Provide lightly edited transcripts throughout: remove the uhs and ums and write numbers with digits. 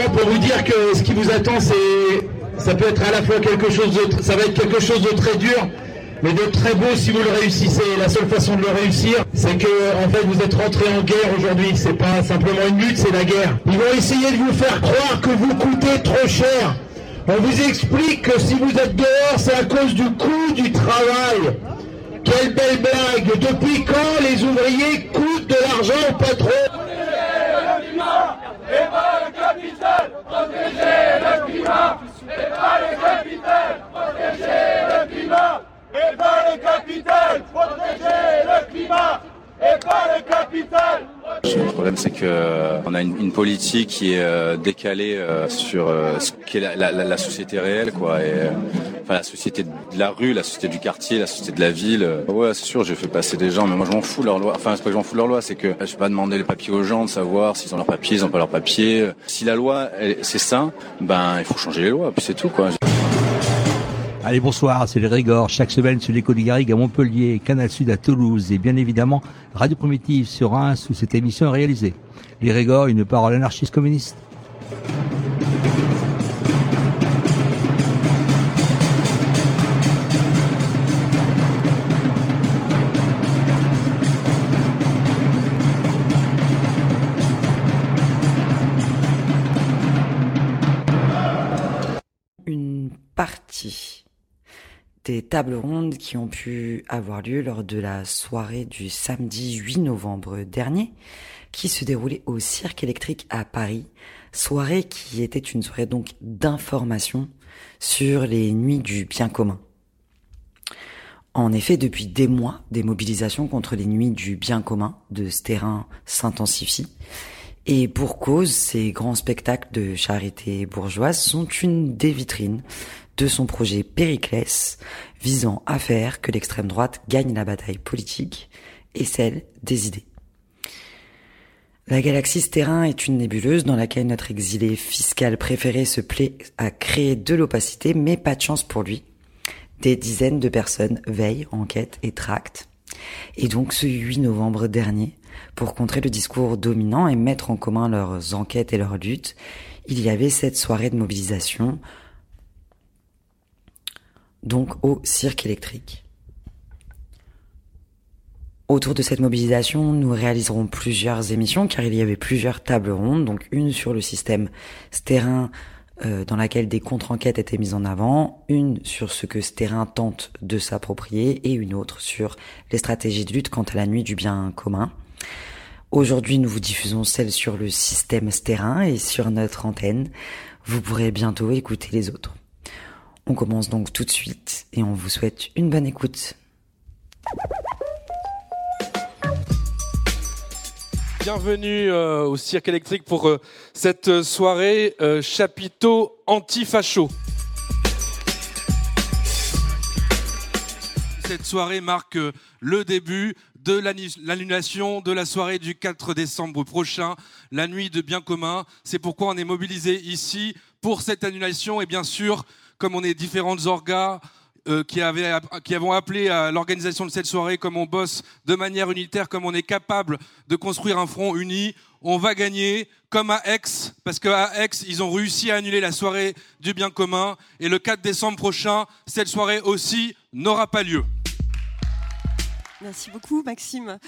pour vous dire que ce qui vous attend, ça peut être à la fois ça va être quelque chose de très dur, mais de très beau si vous le réussissez. La seule façon de le réussir, c'est que, en fait, vous êtes rentré en guerre aujourd'hui. C'est pas simplement une lutte, c'est la guerre. Ils vont essayer de vous faire croire que vous coûtez trop cher. On vous explique que si vous êtes dehors, c'est à cause du coût du travail. Quelle belle blague! Depuis quand les ouvriers coûtent de l'argent au patron? Et pas le capital, protéger le climat. Et pas le capital, protéger le climat. Et pas le capital, protéger le climat. Et pas le capital. Le problème, c'est que on a une politique qui est décalée sur ce qu'est la société réelle, quoi. Et enfin, la société de la rue, la société du quartier, la société de la ville. Ouais, c'est sûr, j'ai fait passer des gens, mais moi je m'en fous de leur loi. Enfin, c'est pas que je m'en fous de leur loi, c'est que je vais pas demander les papiers aux gens de savoir s'ils ont leurs papiers, ils ont pas leurs papiers. Si la loi, c'est ça, ben il faut changer les lois, puis c'est tout, quoi. Allez, bonsoir, c'est les Régors, chaque semaine sur l'écho du Garrigue à Montpellier, Canal Sud à Toulouse et bien évidemment Radio Primitive sur Reims où cette émission est réalisée. Les Régors, une parole anarchiste communiste. Une partie des tables rondes qui ont pu avoir lieu lors de la soirée du samedi 8 novembre dernier, qui se déroulait au Cirque électrique à Paris, soirée qui était une soirée donc d'information sur les nuits du bien commun. En effet, depuis des mois, des mobilisations contre les nuits du bien commun de ce terrain s'intensifient. Et pour cause, ces grands spectacles de charité bourgeoise sont une des vitrines de son projet Périclès, visant à faire que l'extrême droite gagne la bataille politique et celle des idées. La galaxie Terrain est une nébuleuse dans laquelle notre exilé fiscal préféré se plaît à créer de l'opacité, mais pas de chance pour lui. Des dizaines de personnes veillent, enquêtent et tractent. Et donc ce 8 novembre dernier, pour contrer le discours dominant et mettre en commun leurs enquêtes et leurs luttes, il y avait cette soirée de mobilisation donc au Cirque électrique. Autour de cette mobilisation, nous réaliserons plusieurs émissions car il y avait plusieurs tables rondes, donc une sur le système Terrain dans laquelle des contre-enquêtes étaient mises en avant, une sur ce que Terrain tente de s'approprier et une autre sur les stratégies de lutte quant à la nuit du bien commun. Aujourd'hui, nous vous diffusons celle sur le système Terrain et sur notre antenne. Vous pourrez bientôt écouter les autres. On commence donc tout de suite et on vous souhaite une bonne écoute. Bienvenue au Cirque électrique pour cette soirée chapiteau anti-facho. Cette soirée marque le début de l'annulation de la soirée du 4 décembre prochain, la nuit de bien commun. C'est pourquoi on est mobilisé ici pour cette annulation et bien sûr, comme on est différentes orgas qui avons appelé à l'organisation de cette soirée, comme on bosse de manière unitaire, comme on est capable de construire un front uni, on va gagner, comme à Aix, parce qu'à Aix, ils ont réussi à annuler la soirée du bien commun, et le 4 décembre prochain, cette soirée aussi n'aura pas lieu. Merci beaucoup, Maxime.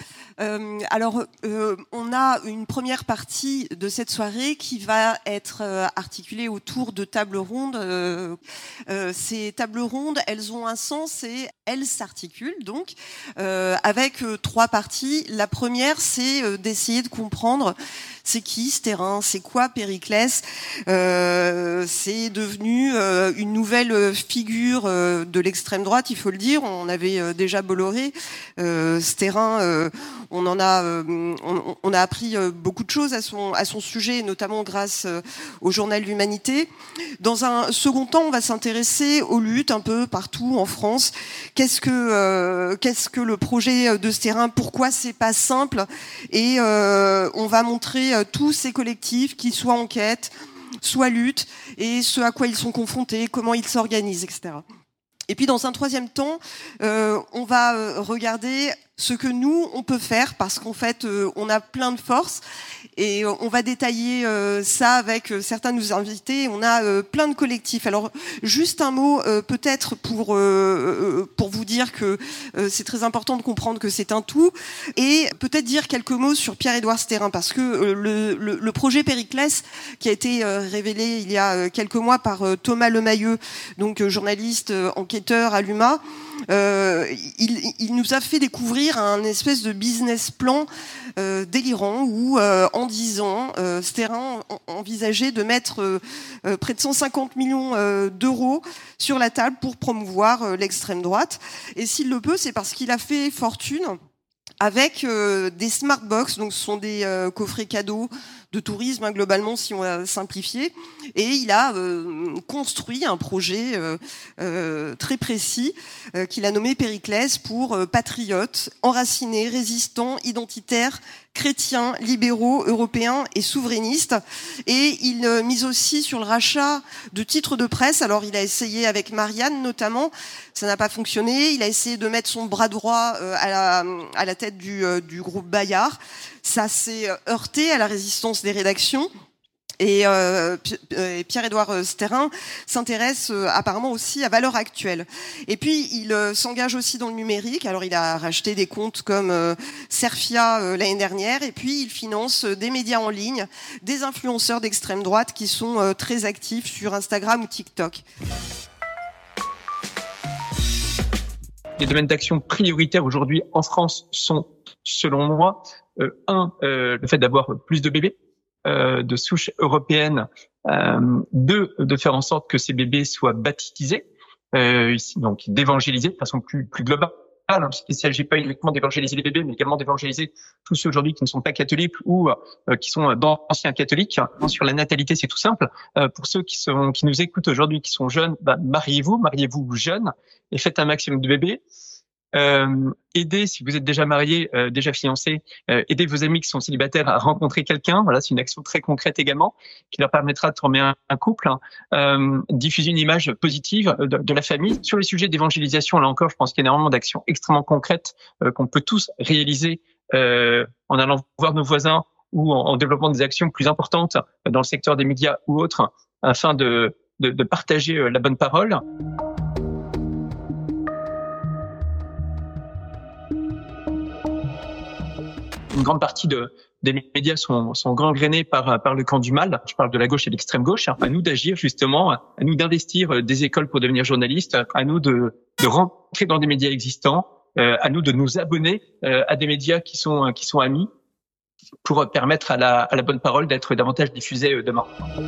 On a une première partie de cette soirée qui va être articulée autour de tables rondes. Ces tables rondes, elles ont un sens et elles s'articulent donc avec trois parties. La première, c'est d'essayer de comprendre c'est qui ce terrain, c'est quoi Périclès. C'est devenu une nouvelle figure de l'extrême droite, il faut le dire. On avait déjà Bolloré. Ce terrain, on a appris beaucoup de choses à son sujet, notamment grâce au journal L'Humanité. Dans un second temps, on va s'intéresser aux luttes un peu partout en France. Qu'est-ce que le projet de ce terrain? Pourquoi c'est pas simple? Et on va montrer tous ces collectifs qui soit enquête, soit lutte, et ce à quoi ils sont confrontés, comment ils s'organisent, etc. Et puis dans un troisième temps, on va regarder ce que nous, on peut faire, parce qu'en fait, on a plein de forces. Et on va détailler ça avec certains de nos invités. On a plein de collectifs. Alors, juste un mot peut-être pour vous dire que c'est très important de comprendre que c'est un tout. Et peut-être dire quelques mots sur Pierre-Édouard Stérin, parce que le projet Périclès, qui a été révélé il y a quelques mois par Thomas Lemayeux, donc journaliste, enquêteur à l'UMA, il nous a fait découvrir un espèce de business plan délirant où en 10 ans Stérin envisageait de mettre près de 150 millions d'euros sur la table pour promouvoir l'extrême droite, et s'il le peut, c'est parce qu'il a fait fortune avec des smart box, donc ce sont des coffrets cadeaux de tourisme, globalement, si on a simplifié. Et il a construit un projet très précis qu'il a nommé Périclès pour patriotes, enracinés, résistants, identitaires, chrétiens, libéraux, européens et souverainistes. Et il mise aussi sur le rachat de titres de presse. Alors il a essayé avec Marianne notamment, ça n'a pas fonctionné. Il a essayé de mettre son bras droit à la tête du groupe Bayard. Ça s'est heurté à la résistance des rédactions. Et Pierre-Édouard Stérin s'intéresse apparemment aussi à Valeurs Actuelles. Et puis, il s'engage aussi dans le numérique. Alors, il a racheté des comptes comme Serfia l'année dernière. Et puis, il finance des médias en ligne, des influenceurs d'extrême droite qui sont très actifs sur Instagram ou TikTok. Les domaines d'action prioritaires aujourd'hui en France sont, selon moi, le fait d'avoir plus de bébés de souche européenne, 2, de faire en sorte que ces bébés soient baptisés, donc d'évangéliser de façon plus globale. Hein, parce qu'il ne s'agit pas uniquement d'évangéliser les bébés, mais également d'évangéliser tous ceux aujourd'hui qui ne sont pas catholiques ou qui sont d'anciens catholiques. Sur la natalité, c'est tout simple. Pour ceux qui nous écoutent aujourd'hui, qui sont jeunes, mariez-vous jeunes et faites un maximum de bébés. Aidez, si vous êtes déjà marié, déjà fiancé, aidez vos amis qui sont célibataires à rencontrer quelqu'un. Voilà, c'est une action très concrète également qui leur permettra de former un couple. Diffuser une image positive de la famille. Sur les sujets d'évangélisation, là encore, je pense qu'il y a énormément d'actions extrêmement concrètes qu'on peut tous réaliser en allant voir nos voisins ou en développant des actions plus importantes dans le secteur des médias ou autres, afin de partager la bonne parole. Une grande partie des médias sont gangrénés par le camp du mal. Je parle de la gauche et de l'extrême gauche. À nous d'agir justement, à nous d'investir des écoles pour devenir journalistes, à nous de rentrer dans des médias existants, à nous de nous abonner à des médias qui sont amis pour permettre à la bonne parole d'être davantage diffusée demain.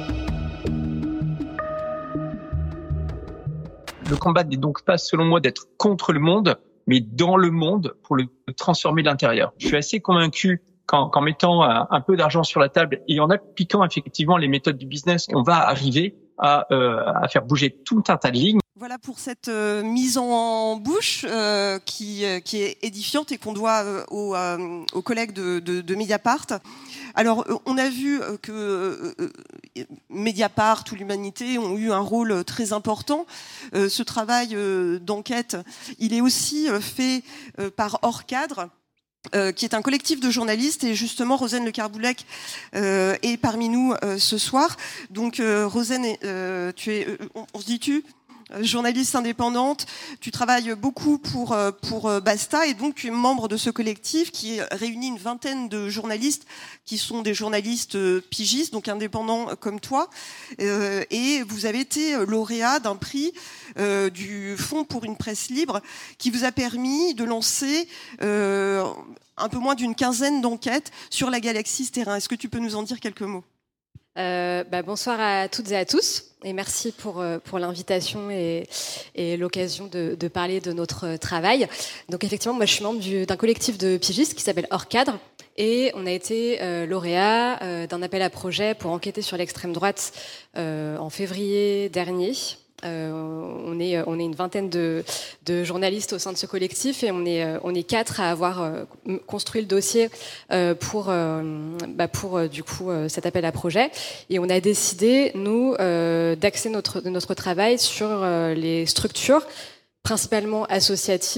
Le combat n'est donc pas, selon moi, d'être contre le monde, mais dans le monde pour le transformer de l'intérieur. Je suis assez convaincu qu'en mettant un peu d'argent sur la table et en appliquant effectivement les méthodes du business, on va arriver à faire bouger tout un tas de lignes. Voilà pour cette mise en bouche qui est édifiante et qu'on doit aux collègues de Mediapart. Alors, on a vu que Mediapart ou l'Humanité ont eu un rôle très important. Ce travail d'enquête, il est aussi fait par Hors Cadre, qui est un collectif de journalistes, et justement Rosane Le Carboulec est parmi nous ce soir. Donc Rosane, tu es, on se dit journaliste indépendante, tu travailles beaucoup pour Basta, et donc tu es membre de ce collectif qui réunit une vingtaine de journalistes qui sont des journalistes pigistes, donc indépendants comme toi, et vous avez été lauréat d'un prix du Fonds pour une presse libre qui vous a permis de lancer un peu moins d'une quinzaine d'enquêtes sur la galaxie Stérin. Est-ce que tu peux nous en dire quelques mots ? Bonsoir à toutes et à tous, et merci pour l'invitation et l'occasion de parler de notre travail. Donc effectivement, moi je suis membre d'un collectif de pigistes qui s'appelle Hors Cadre, et on a été lauréat d'un appel à projet pour enquêter sur l'extrême droite en février dernier. On est une vingtaine de journalistes au sein de ce collectif, et on est 4 à avoir construit le dossier pour du coup cet appel à projet, et on a décidé nous d'axer notre travail sur les structures principalement associatives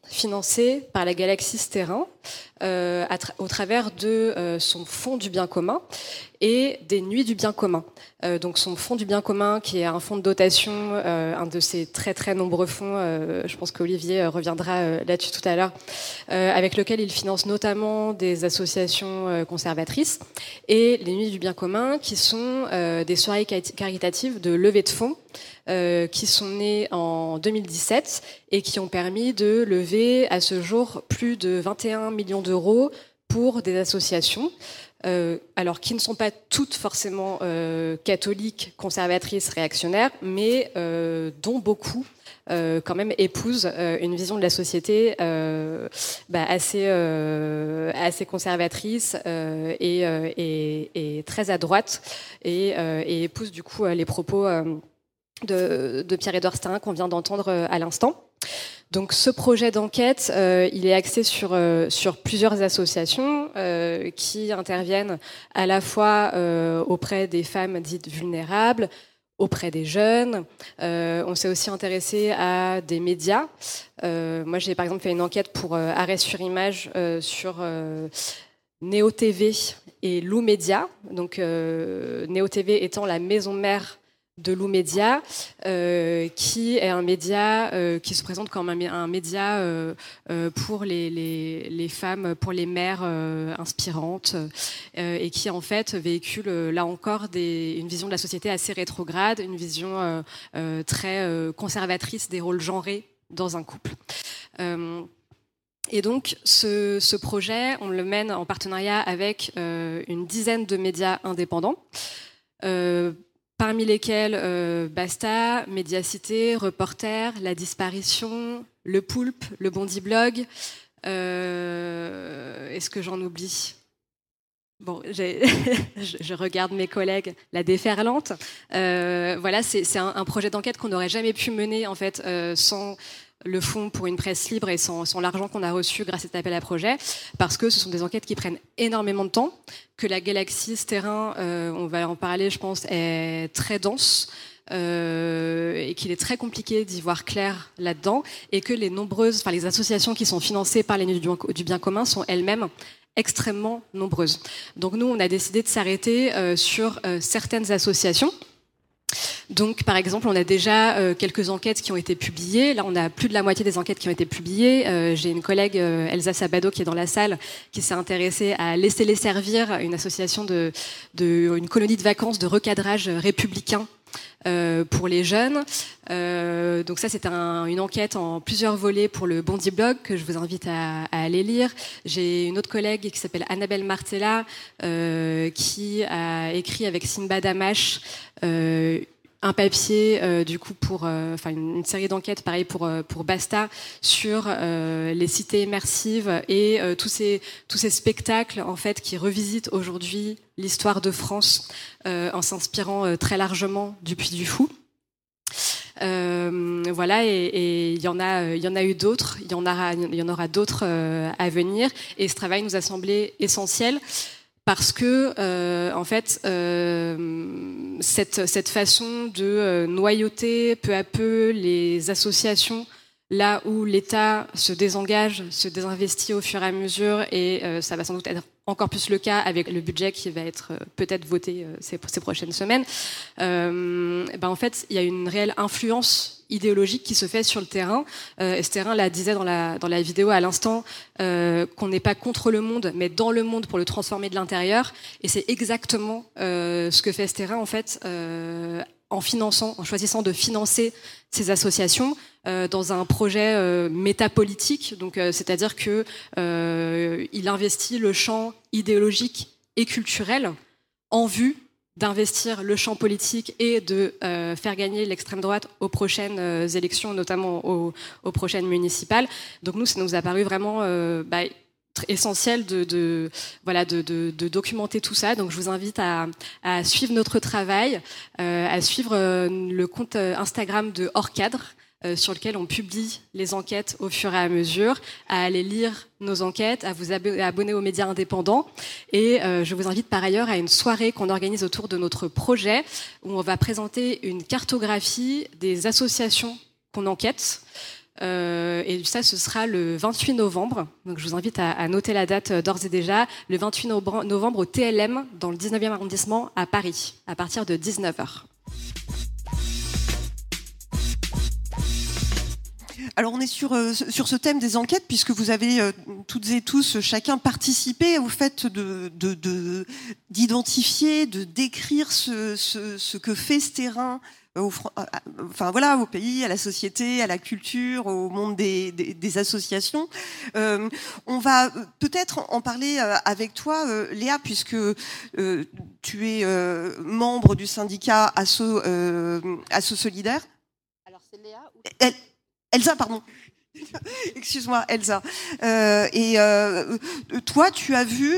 financé par la galaxie Sterrin au travers de son fonds du bien commun et des nuits du bien commun. Donc son fonds du bien commun, qui est un fonds de dotation, un de ces très très nombreux fonds, je pense qu'Olivier reviendra là-dessus tout à l'heure, avec lequel il finance notamment des associations conservatrices, et les nuits du bien commun, qui sont des soirées caritatives de levée de fonds, qui sont nées en 2017 et qui ont permis de lever à ce jour plus de 21 millions d'euros pour des associations, alors qui ne sont pas toutes forcément catholiques, conservatrices, réactionnaires, mais dont beaucoup quand même épousent une vision de la société assez conservatrice et très à droite, et épousent du coup les propos de Pierre-Édouard Sterrin qu'on vient d'entendre à l'instant. Donc ce projet d'enquête, il est axé sur plusieurs associations qui interviennent à la fois auprès des femmes dites vulnérables, auprès des jeunes. On s'est aussi intéressé à des médias. Moi, j'ai par exemple fait une enquête pour Arrêt sur Image sur Néo TV et Lou Média. Donc Néo TV étant la maison mère de Lou Média, qui est un média qui se présente comme un média pour les femmes, pour les mères inspirantes, et qui en fait véhicule là encore une vision de la société assez rétrograde, une vision très conservatrice des rôles genrés dans un couple. Et donc ce projet, on le mène en partenariat avec une dizaine de médias indépendants, parmi lesquels Basta, Médiacité, Reporter, La Disparition, Le Poulpe, Le Bondi Blog. Est-ce que j'en oublie ? Bon, je regarde mes collègues, La Déferlante. Voilà, c'est un projet d'enquête qu'on n'aurait jamais pu mener en fait sans le fonds pour une presse libre et sans l'argent qu'on a reçu grâce à cet appel à projet, parce que ce sont des enquêtes qui prennent énormément de temps, que la galaxie Sterrin, on va en parler je pense, est très dense, et qu'il est très compliqué d'y voir clair là-dedans, et que les associations qui sont financées par les Nuits du bien commun sont elles-mêmes extrêmement nombreuses. Donc nous, on a décidé de s'arrêter sur certaines associations. Donc, par exemple, on a déjà quelques enquêtes qui ont été publiées. Là, on a plus de la moitié des enquêtes qui ont été publiées. J'ai une collègue, Elsa Sabado, qui est dans la salle, qui s'est intéressée à Laissez-les servir, une association une colonie de vacances de recadrage républicain pour les jeunes. Donc ça, c'est une enquête en plusieurs volets pour le Bondi Blog que je vous invite à aller lire. J'ai une autre collègue qui s'appelle Annabelle Martella qui a écrit avec Sinbad Amash un papier du coup pour une série d'enquêtes pareil pour Basta sur les cités immersives et tous ces spectacles en fait qui revisitent aujourd'hui l'histoire de France en s'inspirant très largement du Puy du Fou. Voilà, et il y en a eu d'autres, il y en aura d'autres à venir, et ce travail nous a semblé essentiel. Parce que, en fait, cette façon de noyauter peu à peu les associations, là où l'État se désengage, se désinvestit au fur et à mesure, et ça va sans doute être encore plus le cas avec le budget qui va être peut-être voté ces prochaines semaines, en fait, il y a une réelle influence idéologique qui se fait sur le terrain. Sterrin la disait dans la vidéo à l'instant, qu'on n'est pas contre le monde, mais dans le monde pour le transformer de l'intérieur. Et c'est exactement ce que fait Sterrin, en fait, en choisissant de financer ces associations dans un projet métapolitique. Donc, c'est-à-dire que il investit le champ idéologique et culturel en vue d'investir le champ politique et de faire gagner l'extrême droite aux prochaines élections, notamment aux prochaines municipales. Donc nous, ça nous a paru vraiment essentiel de documenter tout ça. Donc je vous invite à suivre notre travail, à suivre le compte Instagram de Hors Cadre, sur lequel on publie les enquêtes au fur et à mesure, à aller lire nos enquêtes, à vous abonner aux médias indépendants. Et je vous invite par ailleurs à une soirée qu'on organise autour de notre projet, où on va présenter une cartographie des associations qu'on enquête, Et ça, ce sera le 28 novembre. Donc, je vous invite à noter la date d'ores et déjà. Le 28 novembre au TLM, dans le 19e arrondissement, à Paris, à partir de 19h. Alors on est sur ce thème des enquêtes, puisque vous avez toutes et tous chacun participé au fait d'identifier, de décrire ce que fait ce terrain au pays, à la société, à la culture, au monde des associations. On va peut-être en parler avec toi, Léa, puisque tu es membre du syndicat Asso Solidaire. Alors c'est Léa ou... Elsa, pardon. Excuse-moi, Elsa. Toi, tu as vu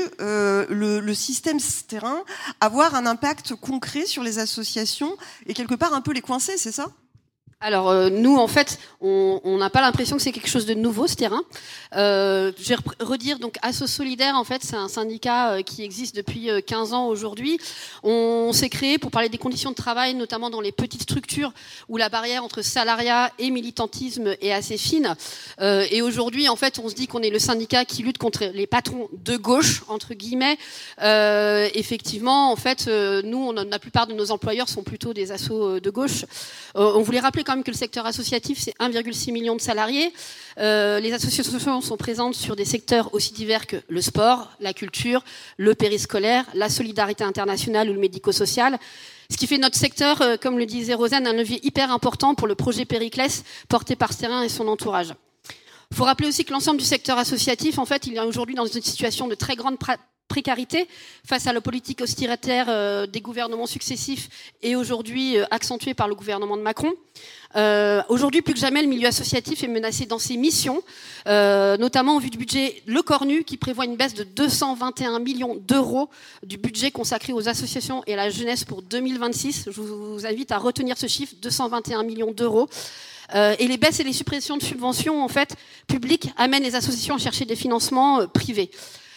le système terrain avoir un impact concret sur les associations et quelque part un peu les coincer, c'est ça ? Alors nous, en fait, on n'a pas l'impression que c'est quelque chose de nouveau, ce terrain. Je vais redire, donc Asso Solidaire, en fait, c'est un syndicat qui existe depuis 15 ans aujourd'hui. On s'est créé pour parler des conditions de travail, notamment dans les petites structures où la barrière entre salariat et militantisme est assez fine. Et aujourd'hui, en fait, on se dit qu'on est le syndicat qui lutte contre les patrons de gauche, entre guillemets. Effectivement, en fait, nous, la plupart de nos employeurs sont plutôt des assos de gauche. On voulait rappeler quand même que le secteur associatif, c'est 1,6 million de salariés. Les associations sont présentes sur des secteurs aussi divers que le sport, la culture, le périscolaire, la solidarité internationale ou le médico-social. Ce qui fait notre secteur, comme le disait Rosanne, un levier hyper important pour le projet Périclès porté par Sterrin et son entourage. Il faut rappeler aussi que l'ensemble du secteur associatif, en fait, il est aujourd'hui dans une situation de très grande précarité face à la politique austéritaire des gouvernements successifs et aujourd'hui accentuée par le gouvernement de Macron. Aujourd'hui, plus que jamais, le milieu associatif est menacé dans ses missions, notamment au vu du budget Le Cornu, qui prévoit une baisse de 221 millions d'euros du budget consacré aux associations et à la jeunesse pour 2026. Je vous invite à retenir ce chiffre, 221 millions d'euros. Et les baisses et les suppressions de subventions, en fait, publiques, amènent les associations à chercher des financements privés.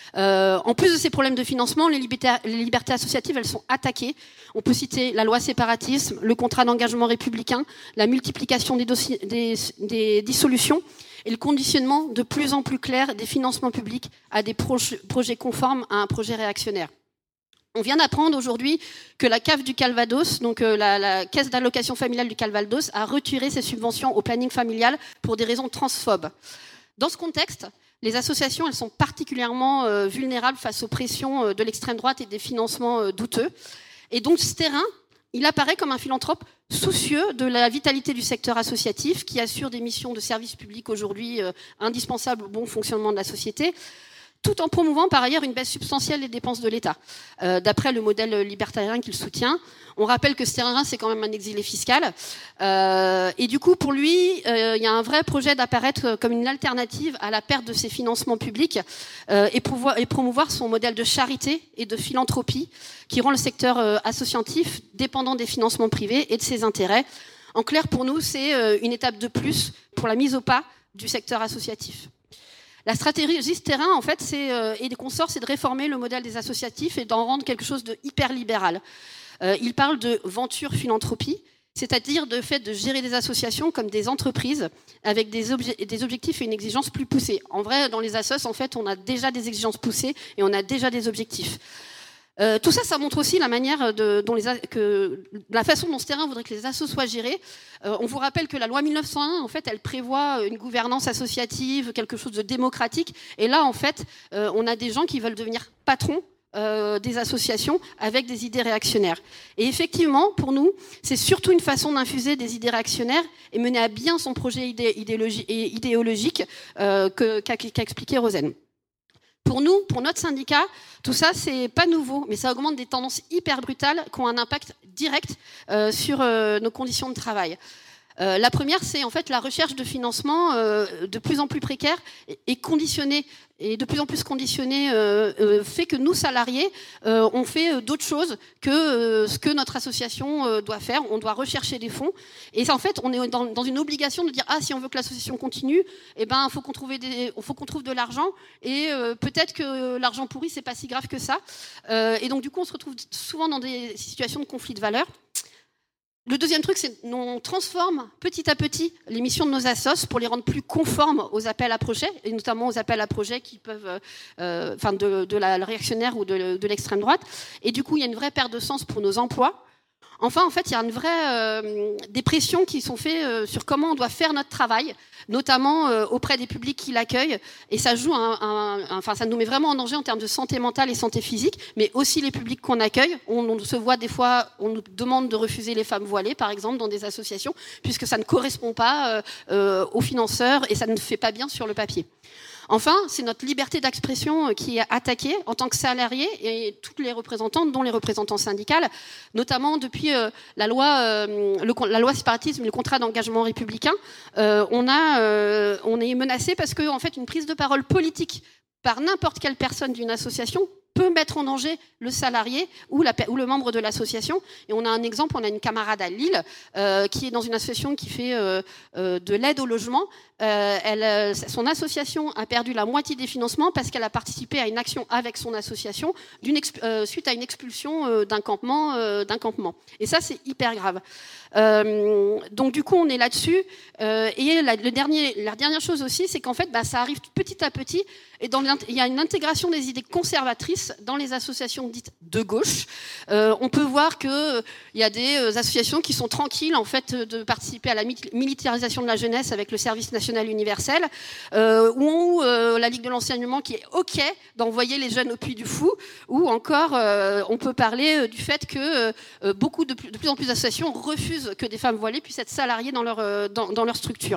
En plus de ces problèmes de financement, les libertés associatives, elles sont attaquées. On peut citer la loi séparatisme, le contrat d'engagement républicain, la multiplication des dissolutions et le conditionnement de plus en plus clair des financements publics à des projets conformes à un projet réactionnaire. On vient d'apprendre aujourd'hui que la CAF du Calvados, donc la caisse d'allocation familiale du Calvados, a retiré ses subventions au planning familial pour des raisons transphobes. Dans ce contexte, les associations, elles sont particulièrement vulnérables face aux pressions de l'extrême droite et des financements douteux. Et donc, ce terrain, il apparaît comme un philanthrope soucieux de la vitalité du secteur associatif, qui assure des missions de service public aujourd'hui indispensables au bon fonctionnement de la société, tout en promouvant par ailleurs une baisse substantielle des dépenses de l'État, d'après le modèle libertarien qu'il soutient. On rappelle que Sterrin, c'est quand même un exilé fiscal. Et du coup, pour lui, il y a un vrai projet d'apparaître comme une alternative à la perte de ses financements publics et promouvoir son modèle de charité et de philanthropie qui rend le secteur associatif dépendant des financements privés et de ses intérêts. En clair, pour nous, c'est une étape de plus pour la mise au pas du secteur associatif. La stratégie Sterrin, en fait, et des consorts, c'est de réformer le modèle des associatifs et d'en rendre quelque chose de hyper libéral. Il parle de venture philanthropie, c'est-à-dire de fait de gérer des associations comme des entreprises avec des objectifs et une exigence plus poussée. En vrai, dans les assos, en fait, on a déjà des exigences poussées et on a déjà des objectifs. Tout ça, ça montre aussi la manière la façon dont Sterrin voudrait que les assos soient gérés. On vous rappelle que la loi 1901, en fait, elle prévoit une gouvernance associative, quelque chose de démocratique. Et là, en fait, on a des gens qui veulent devenir patrons des associations avec des idées réactionnaires. Et effectivement, pour nous, c'est surtout une façon d'infuser des idées réactionnaires et mener à bien son projet idéologique qu'a expliqué Rosen. Pour nous, pour notre syndicat, tout ça, c'est pas nouveau, mais ça augmente des tendances hyper brutales qui ont un impact direct sur nos conditions de travail. La première, c'est en fait la recherche de financement de plus en plus précaire et conditionnée, et de plus en plus conditionnée, fait que nous, salariés, on fait d'autres choses que ce que notre association doit faire. On doit rechercher des fonds. Et en fait, on est dans une obligation de dire, si on veut que l'association continue, eh ben, faut qu'on trouve de l'argent. Et peut-être que l'argent pourri, c'est pas si grave que ça. Et donc, du coup, on se retrouve souvent dans des situations de conflit de valeurs. Le deuxième truc, c'est qu'on transforme petit à petit les missions de nos assos pour les rendre plus conformes aux appels à projets, et notamment aux appels à projets qui peuvent, de la réactionnaire ou de l'extrême droite. Et du coup, il y a une vraie perte de sens pour nos emplois. Enfin, en fait, il y a une vraie des pressions qui sont faites sur comment on doit faire notre travail, notamment auprès des publics qui l'accueillent. Et ça joue, ça nous met vraiment en danger en termes de santé mentale et santé physique, mais aussi les publics qu'on accueille. On se voit des fois, on nous demande de refuser les femmes voilées, par exemple, dans des associations, puisque ça ne correspond pas aux financeurs et ça ne fait pas bien sur le papier. Enfin, c'est notre liberté d'expression qui est attaquée en tant que salariés et toutes les représentantes, dont les représentants syndicales, notamment depuis la loi séparatisme, le contrat d'engagement républicain. On est menacé parce que, en fait, une prise de parole politique par n'importe quelle personne d'une association peut mettre en danger le salarié ou le membre de l'association. Et on a un exemple, on a une camarade à Lille qui est dans une association qui fait de l'aide au logement. Son association a perdu la moitié des financements parce qu'elle a participé à une action avec son association suite à une expulsion d'un campement. Et ça, c'est hyper grave. Donc du coup, on est là-dessus. Et la dernière chose aussi, c'est qu'en fait, ça arrive petit à petit. Et il y a une intégration des idées conservatrices dans les associations dites de gauche. On peut voir qu'il y a des associations qui sont tranquilles en fait de participer à la militarisation de la jeunesse avec le service national universel, ou la Ligue de l'enseignement qui est OK d'envoyer les jeunes au Puy du Fou, ou encore on peut parler du fait que de plus en plus d'associations refusent que des femmes voilées puissent être salariées dans leur structure.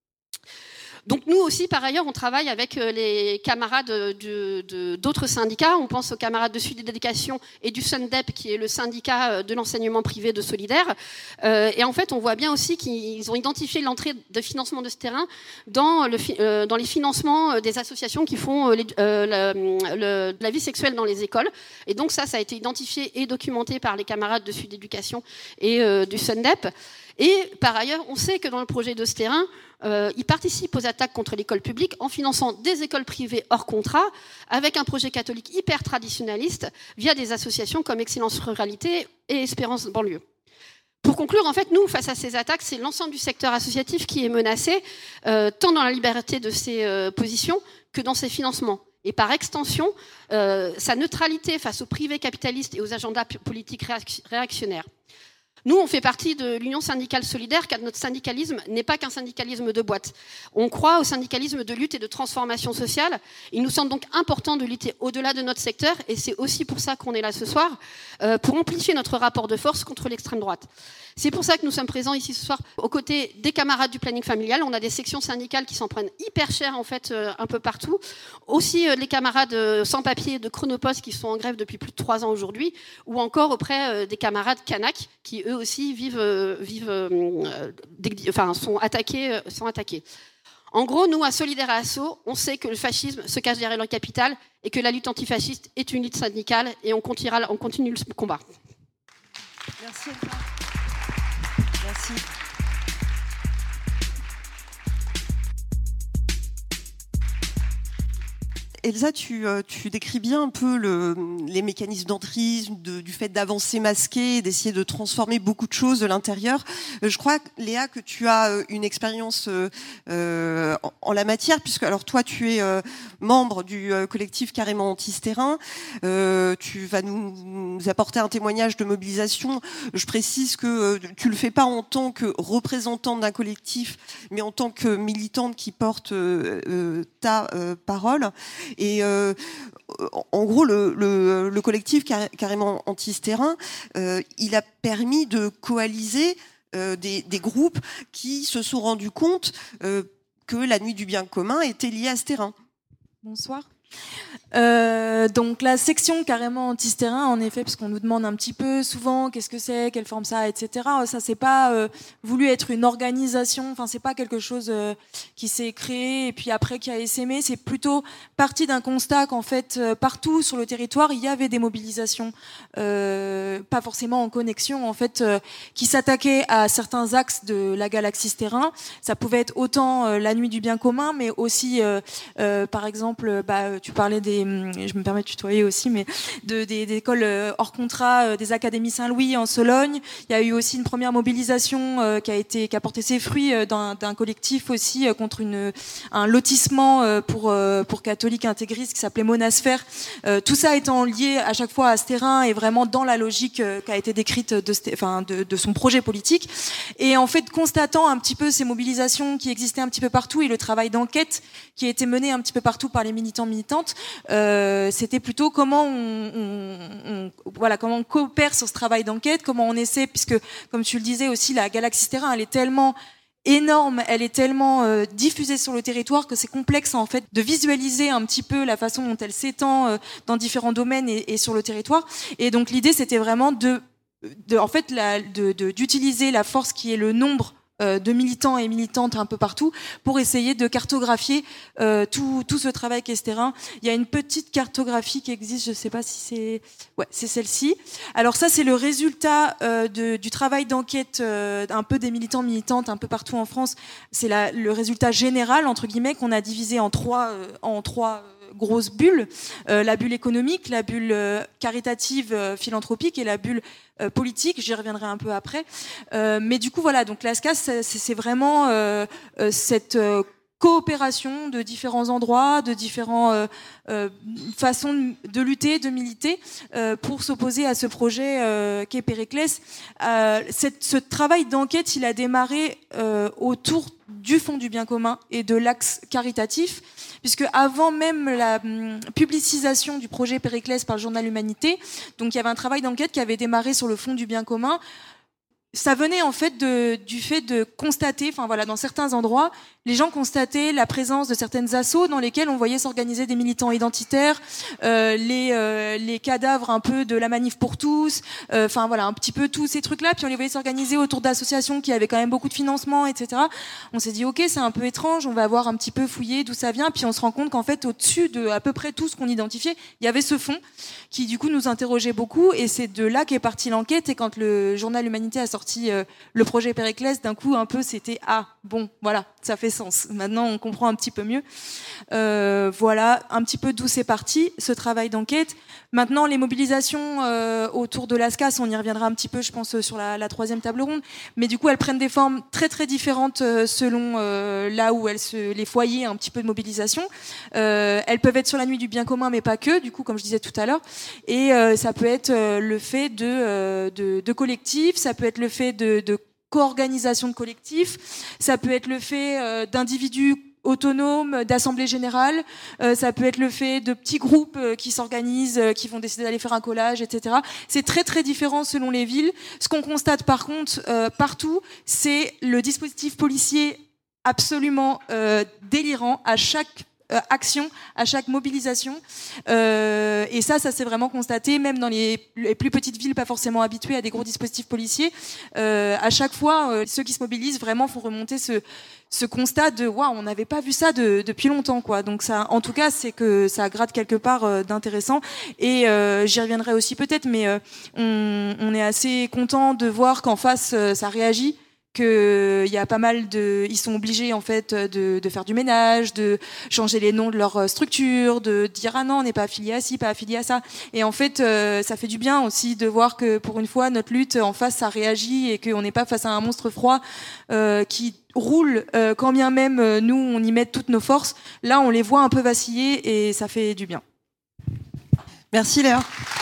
Donc nous aussi, par ailleurs, on travaille avec les camarades d'autres syndicats. On pense aux camarades de Sud Éducation et du SUNDEP, qui est le syndicat de l'enseignement privé de Solidaire. Et en fait, on voit bien aussi qu'ils ont identifié l'entrée de financement de ce terrain dans les financements des associations qui font la vie sexuelle dans les écoles. Et donc ça a été identifié et documenté par les camarades de Sud Éducation et du SUNDEP. Et par ailleurs, on sait que dans le projet de ce terrain, ils participent aux attaques contre l'école publique en finançant des écoles privées hors contrat, avec un projet catholique hyper traditionnaliste, via des associations comme Excellence Ruralité et Espérance Banlieue. Pour conclure, en fait, nous, face à ces attaques, c'est l'ensemble du secteur associatif qui est menacé, tant dans la liberté de ses positions que dans ses financements. Et par extension, sa neutralité face aux privés capitalistes et aux agendas politiques réactionnaires. Nous, on fait partie de l'Union syndicale solidaire, car notre syndicalisme n'est pas qu'un syndicalisme de boîte. On croit au syndicalisme de lutte et de transformation sociale. Il nous semble donc important de lutter au-delà de notre secteur, et c'est aussi pour ça qu'on est là ce soir, pour amplifier notre rapport de force contre l'extrême droite. C'est pour ça que nous sommes présents ici ce soir aux côtés des camarades du planning familial. On a des sections syndicales qui s'en prennent hyper cher en fait un peu partout. Aussi les camarades sans papier de Chronopost qui sont en grève depuis plus de 3 ans aujourd'hui, ou encore auprès des camarades Canac qui eux aussi sont attaqués. En gros, nous, à Solidaire et Asso, on sait que le fascisme se cache derrière le capital et que la lutte antifasciste est une lutte syndicale et on continue le combat. Merci. Merci. Elsa, tu décris bien un peu les mécanismes d'entrisme, du fait d'avancer masqué, d'essayer de transformer beaucoup de choses de l'intérieur. Je crois, Léa, que tu as une expérience en la matière, puisque alors toi, tu es membre du collectif Carrément Anti-ce-terrain. Tu vas nous apporter un témoignage de mobilisation. Je précise que tu le fais pas en tant que représentante d'un collectif, mais en tant que militante qui porte ta parole. Et en gros, le collectif Carrément Anti-ce-terrain, il a permis de coaliser des groupes qui se sont rendus compte que la nuit du bien commun était liée à ce terrain. Bonsoir. Donc la section Carrément Anti-ce-terrain, en effet, parce qu'on nous demande un petit peu souvent qu'est-ce que c'est, quelle forme ça a, etc. Ça, c'est pas voulu être une organisation, enfin c'est pas quelque chose qui s'est créé et puis après qui a essaimé, c'est plutôt parti d'un constat qu'en fait partout sur le territoire il y avait des mobilisations, pas forcément en connexion en fait, qui s'attaquaient à certains axes de la galaxie terrain. Ça pouvait être autant la nuit du bien commun, mais aussi par exemple, tu parlais des je me permets de tutoyer aussi, mais des écoles hors contrat, des académies Saint-Louis en Sologne. Il y a eu aussi une première mobilisation qui a porté ses fruits d'un collectif aussi contre un lotissement pour catholiques intégristes qui s'appelait Monasphère. Tout ça étant lié à chaque fois à ce terrain et vraiment dans la logique qui a été décrite de son projet politique. Et en fait, constatant un petit peu ces mobilisations qui existaient un petit peu partout et le travail d'enquête qui a été mené un petit peu partout par les militants militantes, c'était plutôt comment on coopère sur ce travail d'enquête, comment on essaie, puisque comme tu le disais aussi, la galaxie terrain, elle est tellement énorme, elle est tellement diffusée sur le territoire que c'est complexe en fait de visualiser un petit peu la façon dont elle s'étend dans différents domaines et sur le territoire. Et donc l'idée, c'était vraiment d'utiliser la force qui est le nombre de militants et militantes un peu partout pour essayer de cartographier tout ce travail qui est ce terrain. Il y a une petite cartographie qui existe, je sais pas si c'est celle-ci. Alors ça, c'est le résultat du travail d'enquête un peu des militants militantes un peu partout en France. C'est le résultat général entre guillemets qu'on a divisé en trois grosses bulles, la bulle économique, la bulle caritative, philanthropique et la bulle politique. J'y reviendrai un peu après. Mais du coup, voilà, donc l'ASCAS, c'est vraiment cette coopération de différents endroits, de différentes façons de lutter, de militer pour s'opposer à ce projet qu'est Périclès. Ce travail d'enquête, il a démarré autour du Fonds du bien commun et de l'axe caritatif, puisque avant même la publicisation du projet Périclès par le journal Humanité, donc il y avait un travail d'enquête qui avait démarré sur le Fonds du bien commun. Ça venait en fait du fait de constater, dans certains endroits, les gens constataient la présence de certaines assos dans lesquelles on voyait s'organiser des militants identitaires, les cadavres un peu de la manif pour tous, un petit peu tous ces trucs-là. Puis on les voyait s'organiser autour d'associations qui avaient quand même beaucoup de financement, etc. On s'est dit ok, c'est un peu étrange, on va voir un petit peu fouiller d'où ça vient. Puis on se rend compte qu'en fait au-dessus de à peu près tout ce qu'on identifiait, il y avait ce fond qui du coup nous interrogeait beaucoup. Et c'est de là qu'est partie l'enquête. Et quand le journal Humanité a sorti le projet Périclès, d'un coup un peu c'était voilà, ça fait sens, maintenant on comprend un petit peu mieux. Voilà un petit peu d'où c'est parti ce travail d'enquête. Maintenant les mobilisations autour de l'ASCAS, on y reviendra un petit peu je pense sur la troisième table ronde, mais du coup elles prennent des formes très très différentes selon là où les foyers un petit peu de mobilisation. Elles peuvent être sur la nuit du bien commun mais pas que, du coup comme je disais tout à l'heure, et ça peut être le fait de collectifs, ça peut être le fait de co-organisation de collectifs, ça peut être le fait d'individus autonomes, d'assemblées générales, ça peut être le fait de petits groupes qui s'organisent, qui vont décider d'aller faire un collage, etc. C'est très très différent selon les villes. Ce qu'on constate par contre partout, c'est le dispositif policier absolument délirant à chaque action, à chaque mobilisation, et ça s'est vraiment constaté même dans les plus petites villes pas forcément habituées à des gros dispositifs policiers. À chaque fois ceux qui se mobilisent vraiment font remonter ce constat de waouh, on n'avait pas vu ça depuis longtemps quoi. Donc ça, en tout cas, c'est que ça gratte quelque part d'intéressant, et j'y reviendrai aussi peut-être, mais on est assez content de voir qu'en face ça réagit, qu'il y a pas mal ils sont obligés en fait de faire du ménage, de changer les noms de leur structure, de dire ah non, on n'est pas affilié à ci, pas affilié à ça. Et en fait ça fait du bien aussi de voir que pour une fois notre lutte en face ça réagit, et qu'on n'est pas face à un monstre froid qui roule quand bien même nous on y met toutes nos forces. Là on les voit un peu vaciller et ça fait du bien. Merci Léa.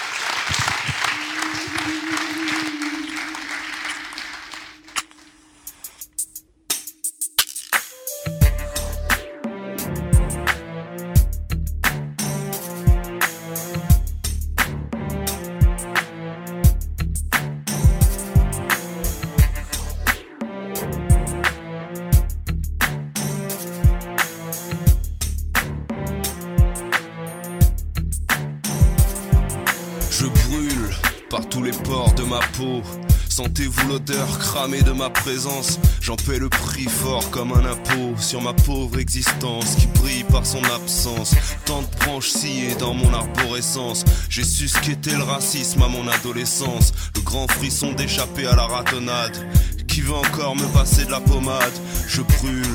Sentez-vous l'odeur cramée de ma présence? J'en paie le prix fort comme un impôt sur ma pauvre existence qui brille par son absence. Tant de branches sciées dans mon arborescence. J'ai su ce qu'était le racisme à mon adolescence. Le grand frisson d'échapper à la ratonnade. Qui veut encore me passer de la pommade? Je brûle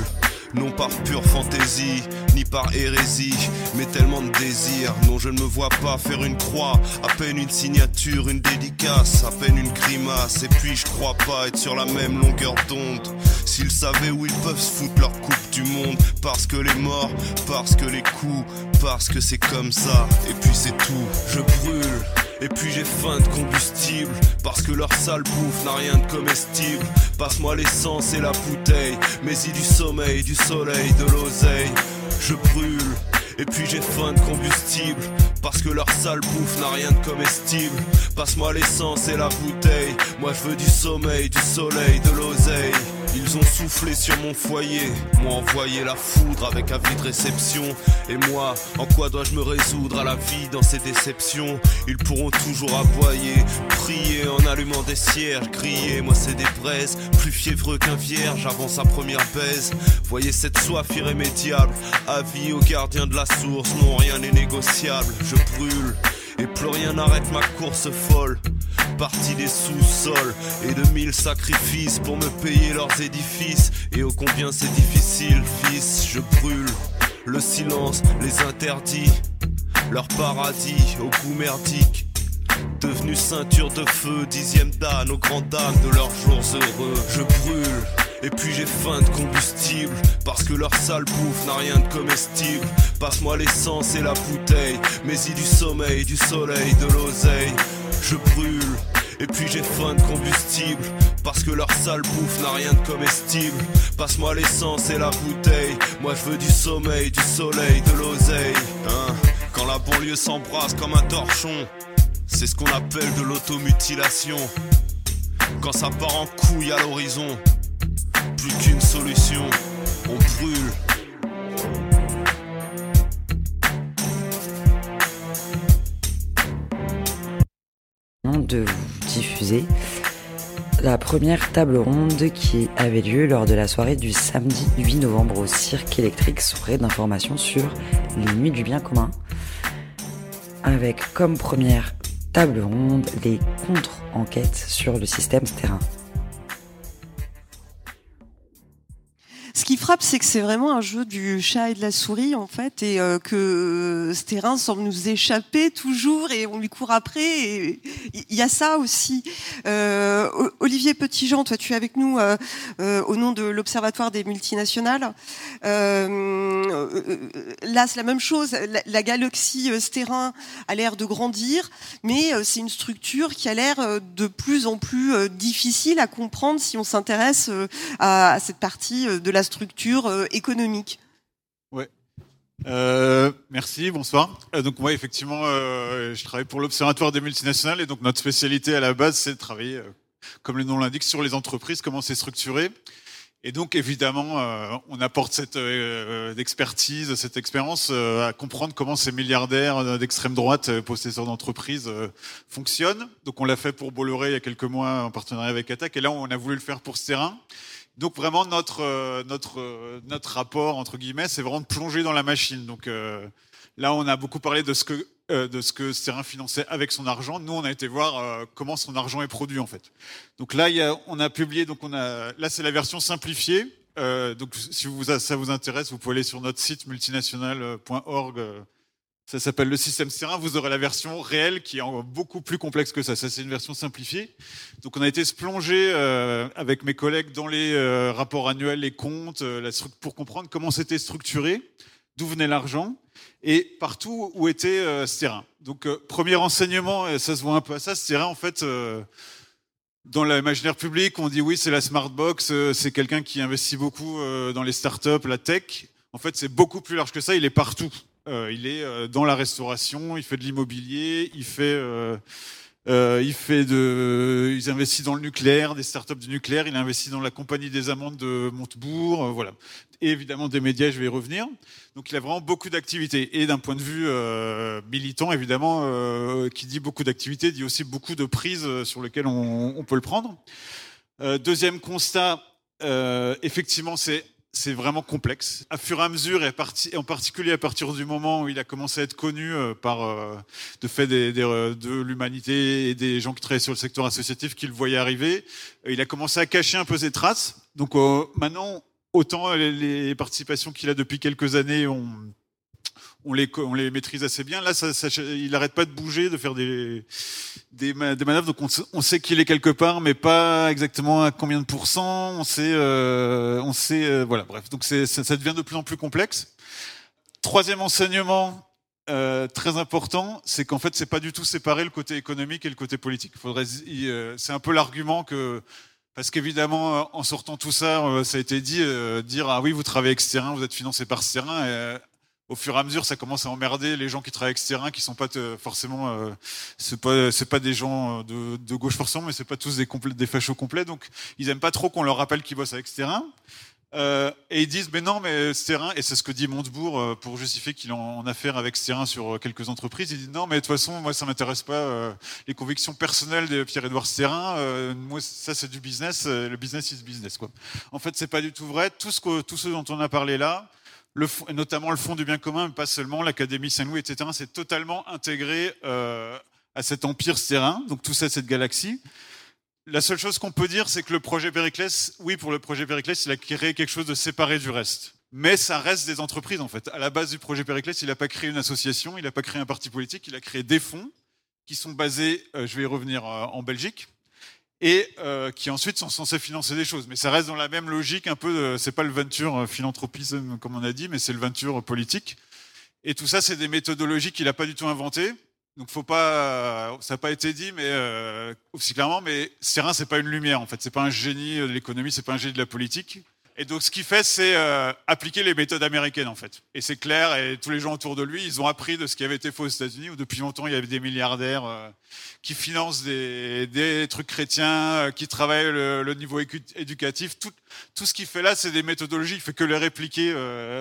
non par pure fantaisie, ni par hérésie, mais tellement de désir. Non, je ne me vois pas faire une croix, à peine une signature, une dédicace, à peine une grimace. Et puis je crois pas être sur la même longueur d'onde. S'ils savaient où ils peuvent se foutre leur coupe du monde, parce que les morts, parce que les coups, parce que c'est comme ça. Et puis c'est tout, je brûle. Et puis j'ai faim de combustible, parce que leur sale bouffe n'a rien de comestible. Passe-moi l'essence et la bouteille, mais y du sommeil, du soleil, de l'oseille. Je brûle, et puis j'ai faim de combustible, parce que leur sale bouffe n'a rien de comestible. Passe-moi l'essence et la bouteille, moi je veux du sommeil, du soleil, de l'oseille. Ils ont soufflé sur mon foyer, m'ont envoyé la foudre avec avis de réception. Et moi, en quoi dois-je me résoudre à la vie dans ces déceptions? Ils pourront toujours aboyer, prier en allumant des cierges, crier, moi c'est des braises, plus fiévreux qu'un vierge avant sa première baise. Voyez cette soif irrémédiable, avis aux gardiens de la source, non rien n'est négociable. Je brûle, et plus rien n'arrête ma course folle. Parti des sous-sols et de 1000 sacrifices pour me payer leurs édifices. Et ô combien c'est difficile, fils, je brûle. Le silence, les interdits, leur paradis au goût merdique. Devenu ceinture de feu, 10e dan aux grandes dames de leurs jours heureux. Je brûle, et puis j'ai faim de combustible, parce que leur sale bouffe n'a rien de comestible. Passe-moi l'essence et la bouteille, mais y du sommeil, du soleil, de l'oseille. Je brûle, et puis j'ai faim de combustible, parce que leur sale bouffe n'a rien de comestible. Passe-moi l'essence et la bouteille, moi je veux du sommeil, du soleil, de l'oseille. Hein, quand la banlieue s'embrasse comme un torchon, c'est ce qu'on appelle de l'automutilation. Quand ça part en couille à l'horizon, plus qu'une solution, on brûle. De vous diffuser la première table ronde qui avait lieu lors de la soirée du samedi 8 novembre au Cirque Électrique, soirée d'information sur les nuits du bien commun, avec comme première table ronde les contre-enquêtes sur le système Sterrin. Ce qui frappe, c'est que c'est vraiment un jeu du chat et de la souris, en fait, et que Sterrin semble nous échapper toujours, et on lui court après, et il y a ça aussi. Olivier Petitjean, toi, tu es avec nous au nom de l'Observatoire des multinationales. Là, c'est la même chose. La galaxie Sterrin a l'air de grandir, mais c'est une structure qui a l'air de plus en plus difficile à comprendre si on s'intéresse à cette partie de la structure économique. Ouais. Merci, bonsoir. Donc moi, effectivement, je travaille pour l'Observatoire des multinationales, et donc notre spécialité à la base, c'est de travailler, comme le nom l'indique, sur les entreprises, comment c'est structuré. Et donc, évidemment, on apporte cette expertise, cette expérience à comprendre comment ces milliardaires d'extrême droite, possesseurs d'entreprises, fonctionnent. Donc, on l'a fait pour Bolloré il y a quelques mois en partenariat avec Attac, et là, on a voulu le faire pour Sterrin. Donc, vraiment, notre rapport, entre guillemets, c'est vraiment de plonger dans la machine. Donc, là, on a beaucoup parlé de ce que Sterrin finançait avec son argent. Nous, on a été voir comment son argent est produit, en fait. Donc là, on a publié, là, c'est la version simplifiée. Donc, si ça vous intéresse, vous pouvez aller sur notre site multinational.org. Ça s'appelle le système Sterrin. Vous aurez la version réelle qui est beaucoup plus complexe que ça. Ça, c'est une version simplifiée. Donc, on a été se plonger avec mes collègues dans les rapports annuels, les comptes, pour comprendre comment c'était structuré, d'où venait l'argent, et partout où était Sterrin. Donc, premier renseignement, ça se voit un peu à ça, Sterrin, en fait, dans l'imaginaire public, on dit oui, c'est la smart box, c'est quelqu'un qui investit beaucoup dans les startups, la tech. En fait, c'est beaucoup plus large que ça, il est partout. Il est dans la restauration, il fait de l'immobilier, il investit dans le nucléaire, des startups du nucléaire, il investit dans la compagnie des amandes de Montebourg, voilà. Et évidemment des médias, je vais y revenir. Donc il a vraiment beaucoup d'activités. Et d'un point de vue militant, évidemment, qui dit beaucoup d'activités, dit aussi beaucoup de prises sur lesquelles on peut le prendre. Deuxième constat, effectivement, c'est vraiment complexe. À fur et à mesure, et en particulier à partir du moment où il a commencé à être connu de fait de l'humanité et des gens qui travaillaient sur le secteur associatif qui le voyaient arriver, il a commencé à cacher un peu ses traces. Donc maintenant, autant les participations qu'il a depuis quelques années, on les maîtrise assez bien. Là, il n'arrête pas de bouger, de faire des manœuvres. Donc, on sait qu'il est quelque part, mais pas exactement à combien de pourcents. On sait, voilà. Bref, donc ça devient de plus en plus complexe. Troisième enseignement très important, c'est qu'en fait, c'est pas du tout séparé le côté économique et le côté politique. C'est un peu l'argument que, parce qu'évidemment, en sortant tout ça, ça a été dit, dire ah oui, vous travaillez avec ce terrain, vous êtes financé par ce terrain. Et, au fur et à mesure, ça commence à emmerder les gens qui travaillent avec ce terrain, qui sont pas forcément, c'est pas des gens de gauche forcément, mais c'est pas tous des fachos complets. Donc, ils aiment pas trop qu'on leur rappelle qu'ils bossent avec ce terrain. Et ils disent, mais non, mais ce terrain, et c'est ce que dit Montebourg pour justifier qu'il est en affaire avec ce terrain sur quelques entreprises. Il dit non, mais de toute façon, moi, ça m'intéresse pas. Les convictions personnelles de Pierre-Édouard Stérin, moi, ça, c'est du business. Le business is business, quoi. En fait, c'est pas du tout vrai. Tout ce dont on a parlé là, notamment le Fonds du bien commun, mais pas seulement, l'Académie Saint-Louis, etc., c'est totalement intégré à cet empire terrain, donc tout ça, cette galaxie. La seule chose qu'on peut dire, c'est que le projet Périclès, oui, pour le projet Périclès, il a créé quelque chose de séparé du reste. Mais ça reste des entreprises, en fait. À la base du projet Périclès, il n'a pas créé une association, il n'a pas créé un parti politique, il a créé des fonds qui sont basés, je vais y revenir, en Belgique, et qui ensuite sont censés financer des choses. Mais ça reste dans la même logique un peu, c'est pas le venture philanthropisme comme on a dit, mais c'est le venture politique. Et tout ça, c'est des méthodologies qu'il n'a pas du tout inventées. Donc ça n'a pas été dit, mais aussi clairement, mais Stérin, c'est pas une lumière en fait, c'est pas un génie de l'économie, c'est pas un génie de la politique. Et donc ce qu'il fait, c'est appliquer les méthodes américaines en fait. Et c'est clair, et tous les gens autour de lui, ils ont appris de ce qui avait été fait aux États-Unis, où depuis longtemps il y avait des milliardaires qui financent des trucs chrétiens, qui travaillent le niveau éducatif. Tout ce qu'il fait là, c'est des méthodologies, il fait que les répliquer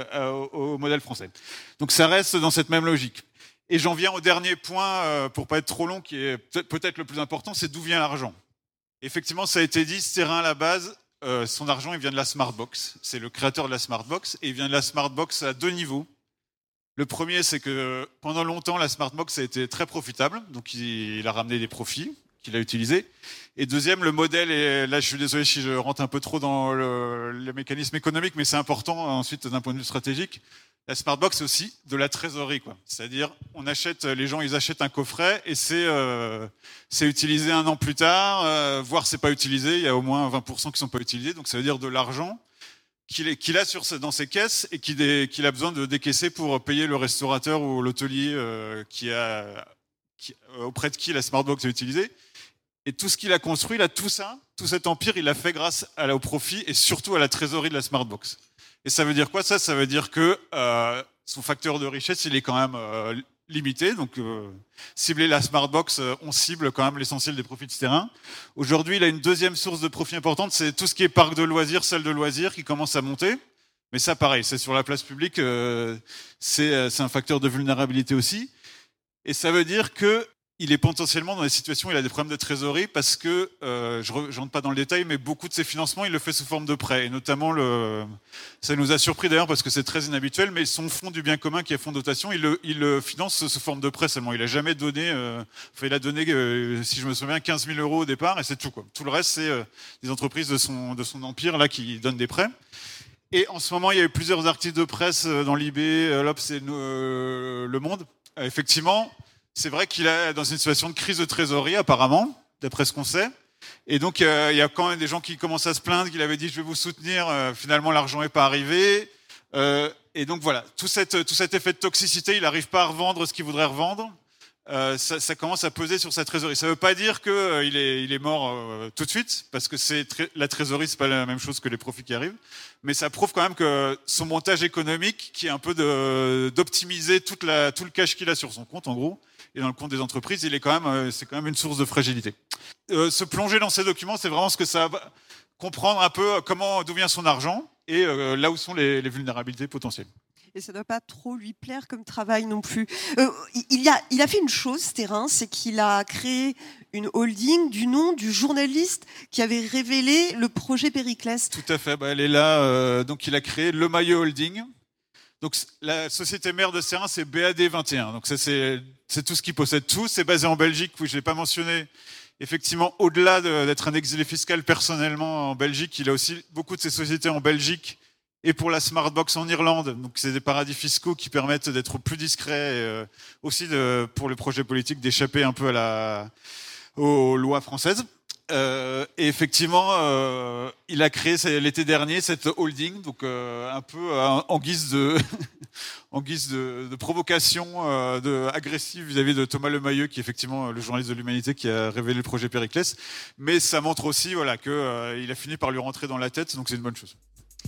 au modèle français. Donc ça reste dans cette même logique. Et j'en viens au dernier point, pour pas être trop long, qui est peut-être le plus important, c'est d'où vient l'argent. Effectivement, ça a été dit, ce terrain à la base, son argent, il vient de la Smartbox. C'est le créateur de la Smartbox, et il vient de la Smartbox à 2 niveaux. Le premier, c'est que pendant longtemps, la Smartbox a été très profitable, donc il a ramené des profits qu'il a utilisés. Et deuxième, le modèle, et là je suis désolé si je rentre un peu trop dans le mécanisme économique, mais c'est important ensuite d'un point de vue stratégique. La Smartbox, c'est aussi de la trésorerie, quoi. C'est-à-dire, les gens, ils achètent un coffret et c'est utilisé 1 an plus tard, voire c'est pas utilisé. Il y a au moins 20% qui sont pas utilisés. Donc, ça veut dire de l'argent qu'il a dans ses caisses et qu'il a besoin de décaisser pour payer le restaurateur ou l'hôtelier auprès de qui la Smartbox est utilisée. Et tout ce qu'il a construit, là, tout cet empire, il l'a fait grâce au profit et surtout à la trésorerie de la Smartbox. Et ça veut dire quoi ça veut dire que son facteur de richesse, il est quand même limité. Donc, cibler la Smartbox, on cible quand même l'essentiel des profits de ce terrain. Aujourd'hui, il a une deuxième source de profit importante, c'est tout ce qui est parc de loisirs, salle de loisirs, qui commence à monter. Mais ça, pareil, c'est sur la place publique, c'est un facteur de vulnérabilité aussi. Et ça veut dire que il est potentiellement dans des situations où il a des problèmes de trésorerie parce que, je rentre pas dans le détail, mais beaucoup de ses financements, il le fait sous forme de prêts. Et notamment, ça nous a surpris d'ailleurs parce que c'est très inhabituel, mais son fonds du bien commun qui est fonds de dotation, il le finance sous forme de prêt seulement. Il a jamais donné, il a donné, si je me souviens, 15 000 euros au départ et c'est tout, quoi. Tout le reste, c'est des entreprises de son empire là qui donnent des prêts. Et en ce moment, il y a eu plusieurs articles de presse dans l'IB, l'Obs et Le Monde. Effectivement, c'est vrai qu'il est dans une situation de crise de trésorerie, apparemment, d'après ce qu'on sait. Et donc, il y a quand même des gens qui commencent à se plaindre qu'il avait dit « je vais vous soutenir », finalement, l'argent n'est pas arrivé. Et donc, voilà, tout cet effet de toxicité, il n'arrive pas à revendre ce qu'il voudrait revendre. Ça commence à peser sur sa trésorerie. Ça ne veut pas dire qu'il est mort tout de suite, parce que la trésorerie, c'est pas la même chose que les profits qui arrivent. Mais ça prouve quand même que son montage économique, qui est un peu d'optimiser tout le cash qu'il a sur son compte, en gros, et dans le compte des entreprises, c'est quand même une source de fragilité. Se plonger dans ces documents, c'est vraiment ce que ça va comprendre un peu d'où vient son argent et là où sont les vulnérabilités potentielles. Et ça ne doit pas trop lui plaire comme travail non plus. Il a fait une chose, Stérin, c'est qu'il a créé une holding du nom du journaliste qui avait révélé le projet Périclès. Tout à fait, elle est là. Donc il a créé Le Maillot Holding. Donc la société mère de Stérin, c'est BAD21. Donc ça, c'est tout ce qu'il possède tout. C'est basé en Belgique, oui, je l'ai pas mentionné. Effectivement, au-delà d'être un exilé fiscal personnellement en Belgique, il a aussi beaucoup de ses sociétés en Belgique et pour la Smart Box en Irlande. Donc c'est des paradis fiscaux qui permettent d'être plus discrets, et aussi pour le projet politique d'échapper un peu aux lois françaises. Et effectivement, il a créé l'été dernier cette holding, donc un peu en guise de en guise de provocation agressive vis-à-vis de Thomas Lemayeux, qui est effectivement le journaliste de l'Humanité qui a révélé le projet Périclès. Mais ça montre aussi que il a fini par lui rentrer dans la tête, donc c'est une bonne chose.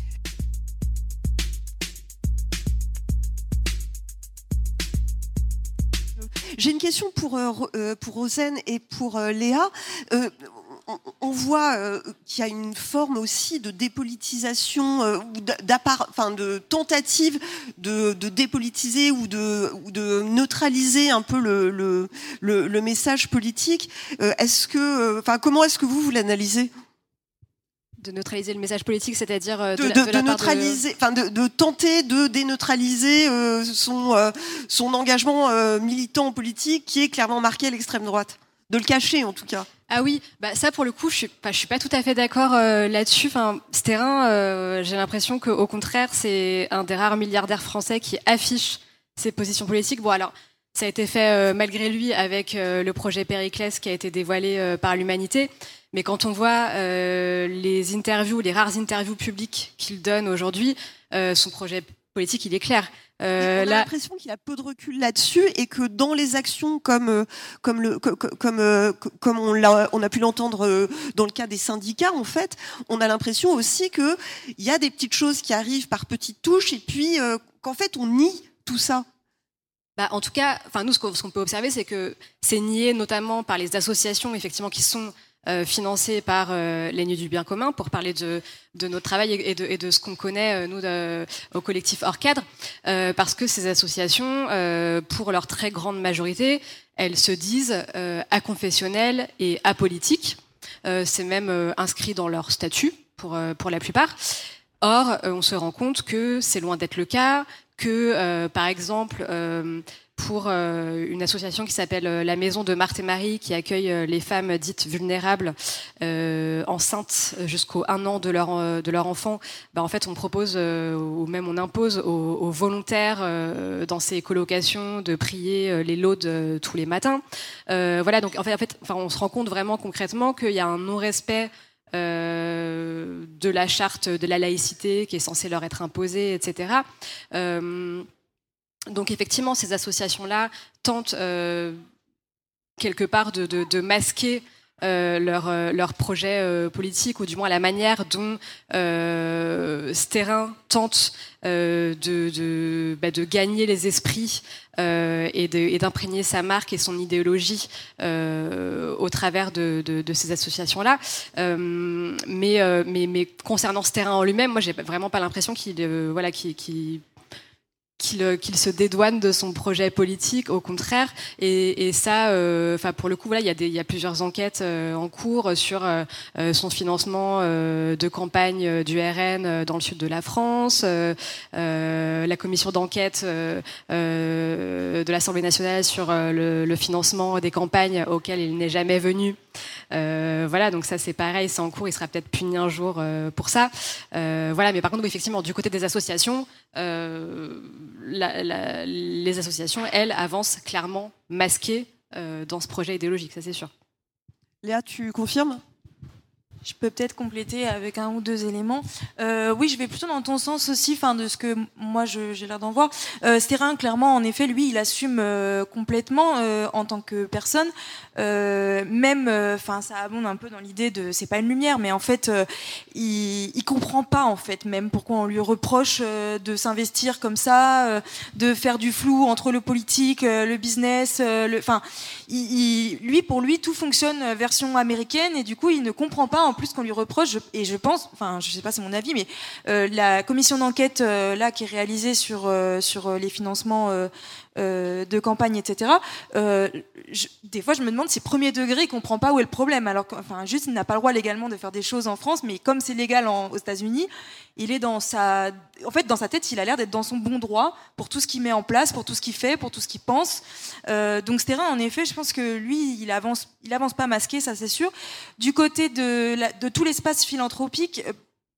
J'ai une question pour Rosen et pour Léa. On voit qu'il y a une forme aussi de dépolitisation, de tentative de dépolitiser ou de neutraliser un peu le message politique. Comment est-ce que vous l'analysez ? De neutraliser le message politique, c'est-à-dire de tenter de déneutraliser son engagement militant politique qui est clairement marqué à l'extrême droite. De le cacher, en tout cas. Ah oui, ça pour le coup, je suis pas tout à fait d'accord là-dessus. Sterrin, j'ai l'impression qu'au contraire, c'est un des rares milliardaires français qui affiche ses positions politiques. Bon, alors, ça a été fait malgré lui avec le projet Périclès qui a été dévoilé par l'Humanité. Mais quand on voit les rares interviews publiques qu'il donne aujourd'hui, son projet politique, il est clair. On a l'impression qu'il a peu de recul là-dessus et que dans les actions comme on a pu l'entendre dans le cas des syndicats, en fait, on a l'impression aussi qu'il y a des petites choses qui arrivent par petites touches et puis qu'en fait on nie tout ça. En tout cas, nous, ce qu'on peut observer, c'est que c'est nié notamment par les associations, effectivement, qui sont financées par les Nuits du Bien Commun, pour parler de notre travail et de ce qu'on connaît, nous, au collectif Hors Cadre, parce que ces associations, pour leur très grande majorité, elles se disent aconfessionnelles et apolitiques. C'est même inscrit dans leur statut, pour la plupart. Or, on se rend compte que c'est loin d'être le cas, que, par exemple, pour une association qui s'appelle la Maison de Marthe et Marie, qui accueille les femmes dites vulnérables, enceintes jusqu'au 1 an de leur enfant, en fait, on propose, ou même on impose aux volontaires dans ces colocations de prier les laudes tous les matins. Donc en fait, on se rend compte vraiment concrètement qu'il y a un non-respect de la charte de la laïcité qui est censée leur être imposée, etc. Donc effectivement, ces associations-là tentent quelque part de masquer leur projet politique, ou du moins la manière dont Sterrin tente de gagner les esprits et d'imprégner sa marque et son idéologie au travers de ces associations-là. Mais concernant Sterrin en lui-même, moi j'ai vraiment pas l'impression qu'il se dédouane de son projet politique, au contraire. Et ça, pour le coup, il y a plusieurs enquêtes en cours sur son financement de campagne du RN dans le sud de la France, la commission d'enquête de l'Assemblée nationale sur le financement des campagnes auxquelles il n'est jamais venu. Donc ça c'est pareil, c'est en cours, il sera peut-être puni un jour pour ça. Mais par contre, effectivement, du côté des associations, les associations, elles, avancent clairement masquées dans ce projet idéologique, ça c'est sûr. Léa, tu confirmes ? Je peux peut-être compléter avec un ou deux éléments. Oui, je vais plutôt dans ton sens aussi, de ce que moi j'ai l'air d'en voir. Sterrin, clairement, en effet, lui, il assume complètement en tant que personne. Ça abonde un peu dans l'idée de, c'est pas une lumière, mais en fait, il comprend pas en fait même pourquoi on lui reproche de s'investir comme ça, de faire du flou entre le politique, le business. Pour lui, tout fonctionne version américaine et du coup, il ne comprend pas en plus qu'on lui reproche. Je pense, je sais pas, c'est mon avis, mais la commission d'enquête là qui est réalisée sur les financements de campagne, etc. Des fois, je me demande si premier degré, il comprend pas où est le problème. Alors, juste, il n'a pas le droit légalement de faire des choses en France, mais comme c'est légal aux États-Unis, il est dans sa tête, il a l'air d'être dans son bon droit pour tout ce qu'il met en place, pour tout ce qu'il fait, pour tout ce qu'il pense. Donc, Sterrin, en effet, je pense que lui, il avance pas masqué, ça c'est sûr. Du côté de tout l'espace philanthropique,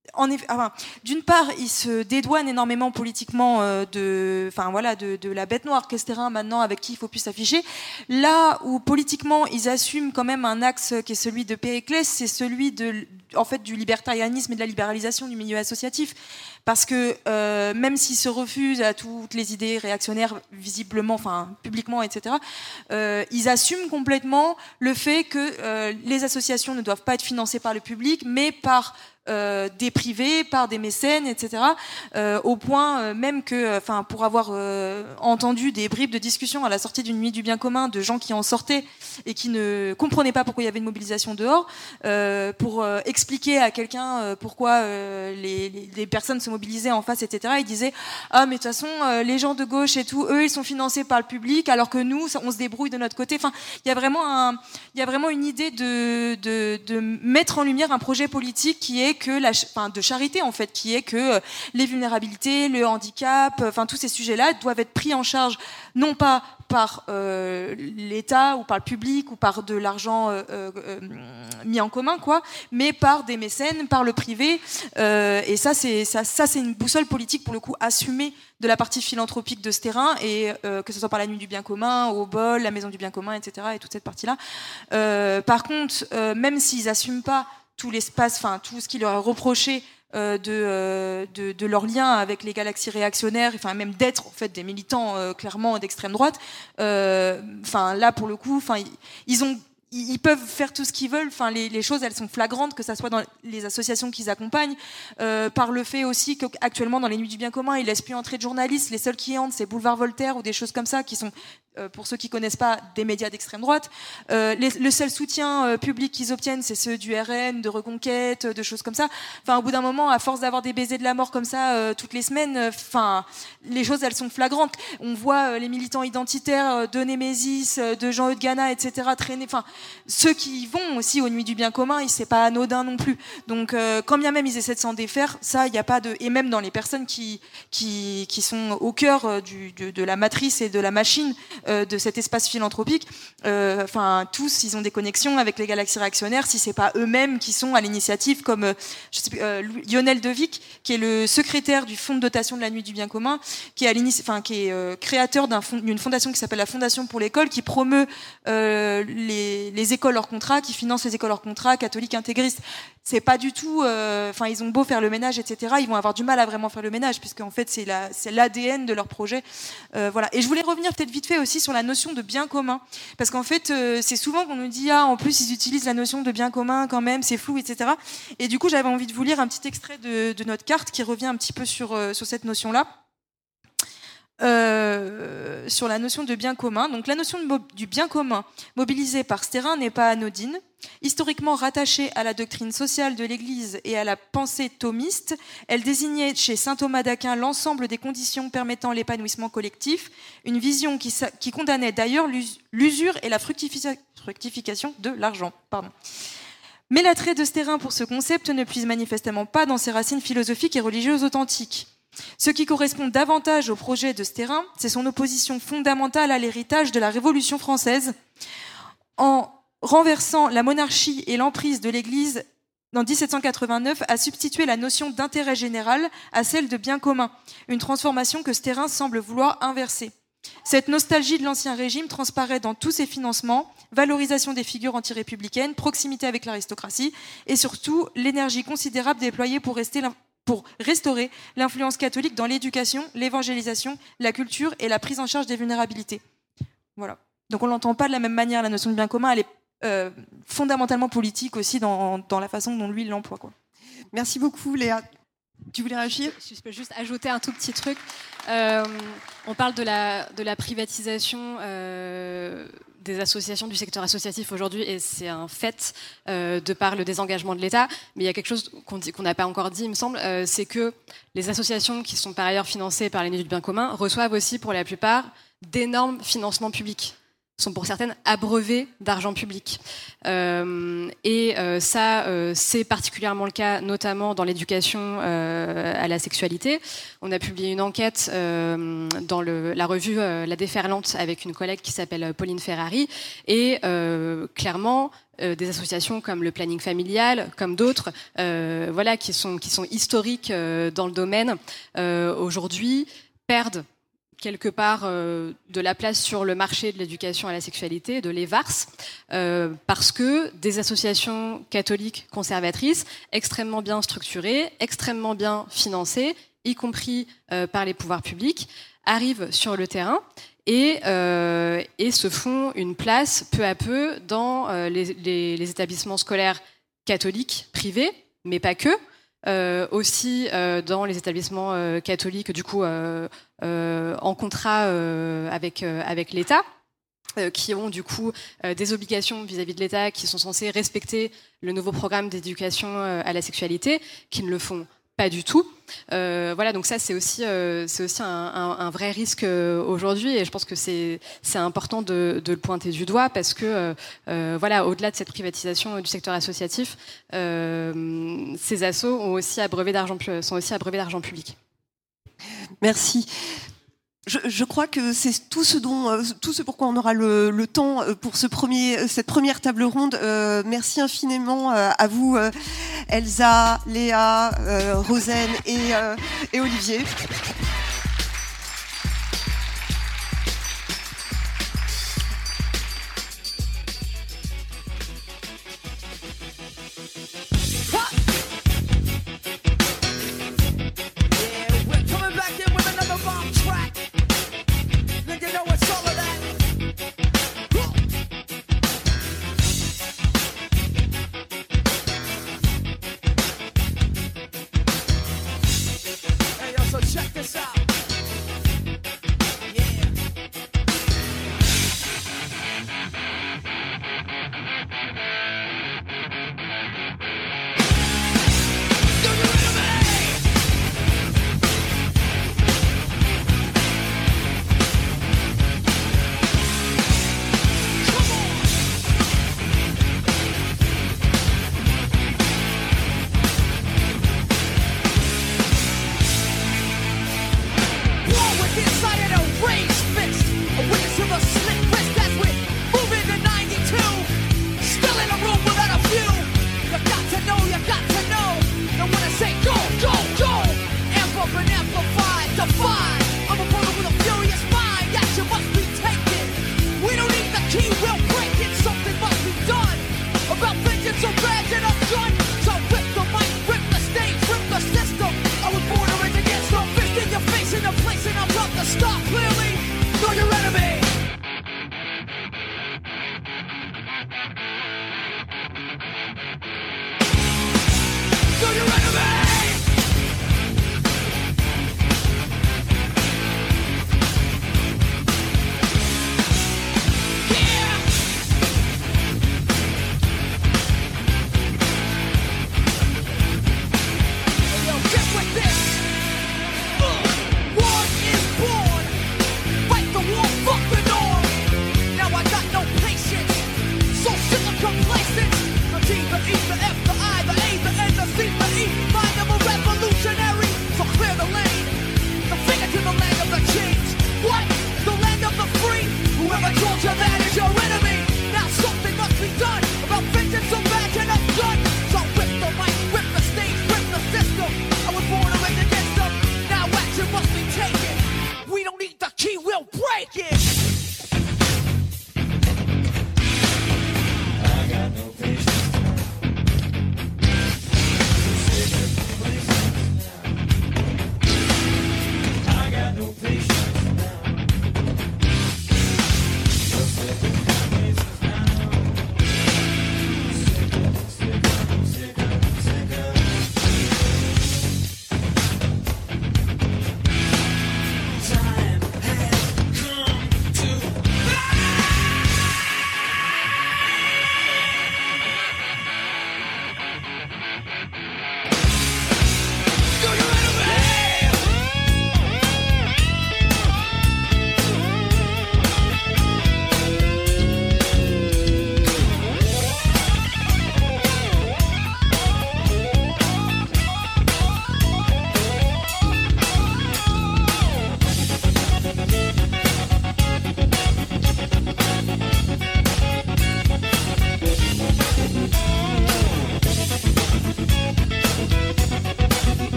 d'une part, ils se dédouanent énormément politiquement de la bête noire qu'est ce terrain maintenant, avec qui il faut plus s'afficher. Là où politiquement ils assument quand même un axe qui est celui de Périclès, c'est celui du libertarianisme et de la libéralisation du milieu associatif. Parce que même s'ils se refusent à toutes les idées réactionnaires visiblement, publiquement, etc., ils assument complètement le fait que les associations ne doivent pas être financées par le public, mais par des privés, par des mécènes, etc. Au point même que, pour avoir entendu des bribes de discussion à la sortie d'une nuit du bien commun de gens qui en sortaient et qui ne comprenaient pas pourquoi il y avait une mobilisation dehors, pour expliquer à quelqu'un pourquoi les personnes se mobilisaient en face, etc. Ils disaient mais de toute façon les gens de gauche et tout, eux ils sont financés par le public, alors que nous on se débrouille de notre côté. Il y a vraiment une idée de mettre en lumière un projet politique qui est de charité en fait, qui est que les vulnérabilités, le handicap, tous ces sujets-là doivent être pris en charge non pas par l'État ou par le public ou par de l'argent mis en commun, mais par des mécènes, par le privé. Et ça c'est une boussole politique pour le coup assumée de la partie philanthropique de ce terrain, et que ce soit par la Nuit du Bien Commun, au Bol, la Maison du Bien Commun, etc. et toute cette partie-là. Par contre, même s'ils n'assument pas tout l'espace, tout ce qui leur est reproché de leur lien avec les galaxies réactionnaires, même d'être en fait des militants clairement d'extrême droite, là pour le coup, ils peuvent faire tout ce qu'ils veulent. Les choses, elles sont flagrantes, que ça soit dans les associations qu'ils accompagnent, par le fait aussi qu'actuellement dans les Nuits du Bien Commun, ils laissent plus entrer de journalistes. Les seuls qui entrent, c'est Boulevard Voltaire ou des choses comme ça, qui sont, pour ceux qui connaissent pas, des médias d'extrême droite. Le seul soutien public qu'ils obtiennent, c'est ceux du RN, de Reconquête, de choses comme ça. Au bout d'un moment, à force d'avoir des baisers de la mort comme ça toutes les semaines, les choses, elles sont flagrantes. On voit les militants identitaires de Némésis, de Jean-Eudes Gana, etc. traîner. Ceux qui vont aussi aux Nuits du Bien Commun, c'est pas anodin non plus. Donc, quand bien même ils essaient de s'en défaire, ça, il y a pas de. Et même dans les personnes qui sont au cœur de la matrice et de la machine de cet espace philanthropique, tous, ils ont des connexions avec les galaxies réactionnaires, si c'est pas eux-mêmes qui sont à l'initiative, comme Lionel Devic, qui est le secrétaire du fonds de dotation de la Nuit du Bien Commun, qui est créateur d'une fondation qui s'appelle la Fondation pour l'école, qui promeut les écoles hors contrat, qui finance les écoles hors contrat catholiques intégristes. C'est pas du tout, ils ont beau faire le ménage, etc. Ils vont avoir du mal à vraiment faire le ménage, puisque en fait c'est l'ADN de leur projet. Voilà. Et je voulais revenir peut-être vite fait aussi sur la notion de bien commun, parce qu'en fait c'est souvent qu'on nous dit en plus ils utilisent la notion de bien commun quand même, c'est flou, etc. Et du coup j'avais envie de vous lire un petit extrait de notre carte qui revient un petit peu sur cette notion-là. Sur la notion de bien commun. Donc la notion du bien commun mobilisée par ce terrain n'est pas anodine. Historiquement rattachée à la doctrine sociale de l'Église et à la pensée thomiste, elle désignait chez saint Thomas d'Aquin l'ensemble des conditions permettant l'épanouissement collectif, une vision qui condamnait d'ailleurs l'usure et la fructification de l'argent. Mais l'attrait de ce terrain pour ce concept ne puise manifestement pas dans ses racines philosophiques et religieuses authentiques. Ce qui correspond davantage au projet de ce terrain, c'est son opposition fondamentale à l'héritage de la Révolution française, en renversant la monarchie et l'emprise de l'Église en 1789, a substitué la notion d'intérêt général à celle de bien commun, une transformation que ce terrain semble vouloir inverser. Cette nostalgie de l'ancien régime transparaît dans tous ses financements, valorisation des figures antirépublicaines, proximité avec l'aristocratie et surtout l'énergie considérable déployée pour restaurer l'influence catholique dans l'éducation, l'évangélisation, la culture et la prise en charge des vulnérabilités. Voilà. Donc on l'entend pas de la même manière, la notion de bien commun, elle est fondamentalement politique aussi dans la façon dont lui il l'emploie. Merci beaucoup Léa. Tu voulais réagir ? Je peux juste ajouter un tout petit truc. On parle de la privatisation des associations, du secteur associatif aujourd'hui, et c'est un fait de par le désengagement de l'État. Mais il y a quelque chose qu'on n'a pas encore dit, il me semble, c'est que les associations qui sont par ailleurs financées par les Nuits du Bien Commun reçoivent aussi pour la plupart d'énormes financements publics. sont pour certaines abreuvées d'argent public. C'est particulièrement le cas, notamment dans l'éducation à la sexualité. On a publié une enquête dans la revue La Déferlante avec une collègue qui s'appelle Pauline Ferrari, et clairement, des associations comme le planning familial, comme d'autres, qui sont historiques dans le domaine, aujourd'hui perdent quelque part de la place sur le marché de l'éducation à la sexualité, de l'EVARS, parce que des associations catholiques conservatrices, extrêmement bien structurées, extrêmement bien financées, y compris par les pouvoirs publics, arrivent sur le terrain et se font une place peu à peu dans les établissements scolaires catholiques privés, mais pas que. Aussi dans les établissements catholiques, du coup, en contrat avec l'État, qui ont du coup des obligations vis-à-vis de l'État, qui sont censés respecter le nouveau programme d'éducation à la sexualité, qui ne le font pas du tout. Donc ça, c'est aussi un vrai risque aujourd'hui, et je pense que c'est important de le pointer du doigt, parce que au-delà de cette privatisation du secteur associatif, ces assos sont aussi abreuvés d'argent public. Merci. Je crois que c'est tout ce pourquoi on aura le temps pour cette première table ronde. Merci infiniment à vous, Elsa, Léa, Rosen et Olivier.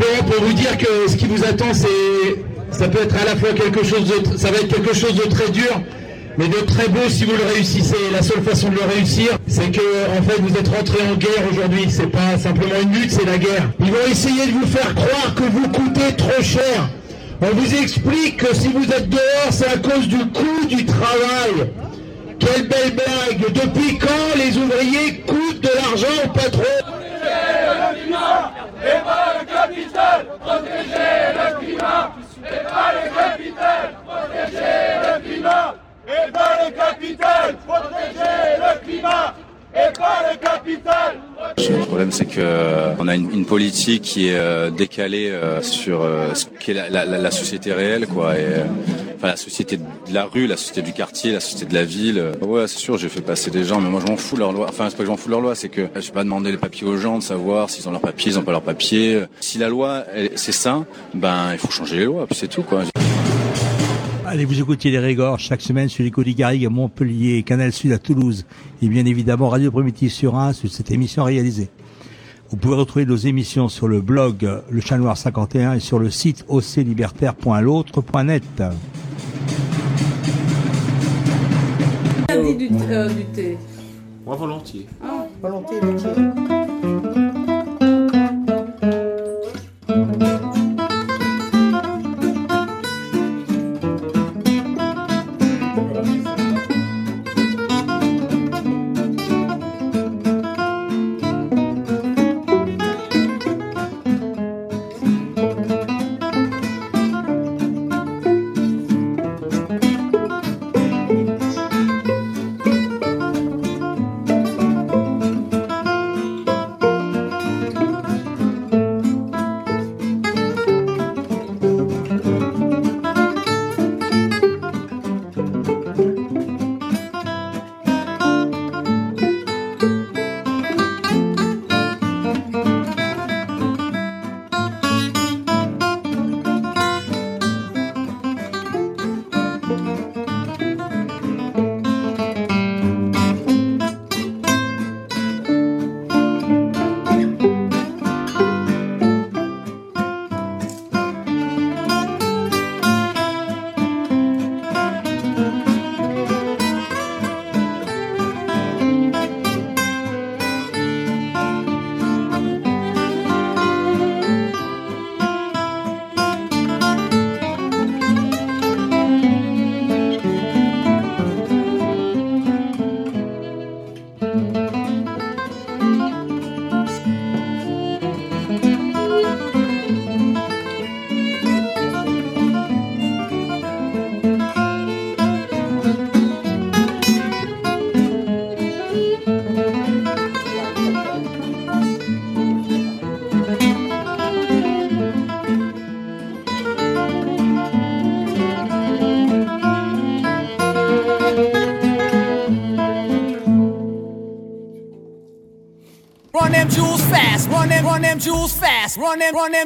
simplement pour vous dire que ce qui vous attend, ça peut être à la fois ça va être quelque chose de très dur, mais de très beau si vous le réussissez. La seule façon de le réussir, c'est que, en fait, vous êtes rentrés en guerre aujourd'hui. C'est pas simplement une lutte, c'est la guerre. Ils vont essayer de vous faire croire que vous coûtez trop cher. On vous explique que si vous êtes dehors, c'est à cause du coût du travail. Quelle belle blague! Depuis quand les ouvriers coûtent de l'argent au patron? Le climat et pas le capital, protéger le climat et pas le capital, protéger le climat et pas le capital, protéger le climat et pas le capital. Le problème, c'est que on a une politique qui est décalée sur ce qu'est la société réelle, quoi. Et enfin, la société de la rue, la société du quartier, la société de la ville. Ouais, c'est sûr, j'ai fait passer des gens, mais moi je m'en fous de leur loi. Enfin, c'est pas que je m'en fous de leur loi, c'est que je vais pas demander les papiers aux gens de savoir s'ils ont leurs papiers, ils ont pas leurs papiers. Si la loi, c'est ça, ben il faut changer les lois, puis c'est tout, quoi. Allez, vous écoutez les Régors chaque semaine sur l'écho des Garrigues à Montpellier, Canal Sud à Toulouse et bien évidemment Radio Primitive sur Reims sur cette émission réalisée. Vous pouvez retrouver nos émissions sur le blog Le Chat Noir 51 et sur le site oclibertaire.l'autre.net. Du thé. Moi volontiers. Ah, volontiers du thé. Run them jewels fast, run them jewels fast, run them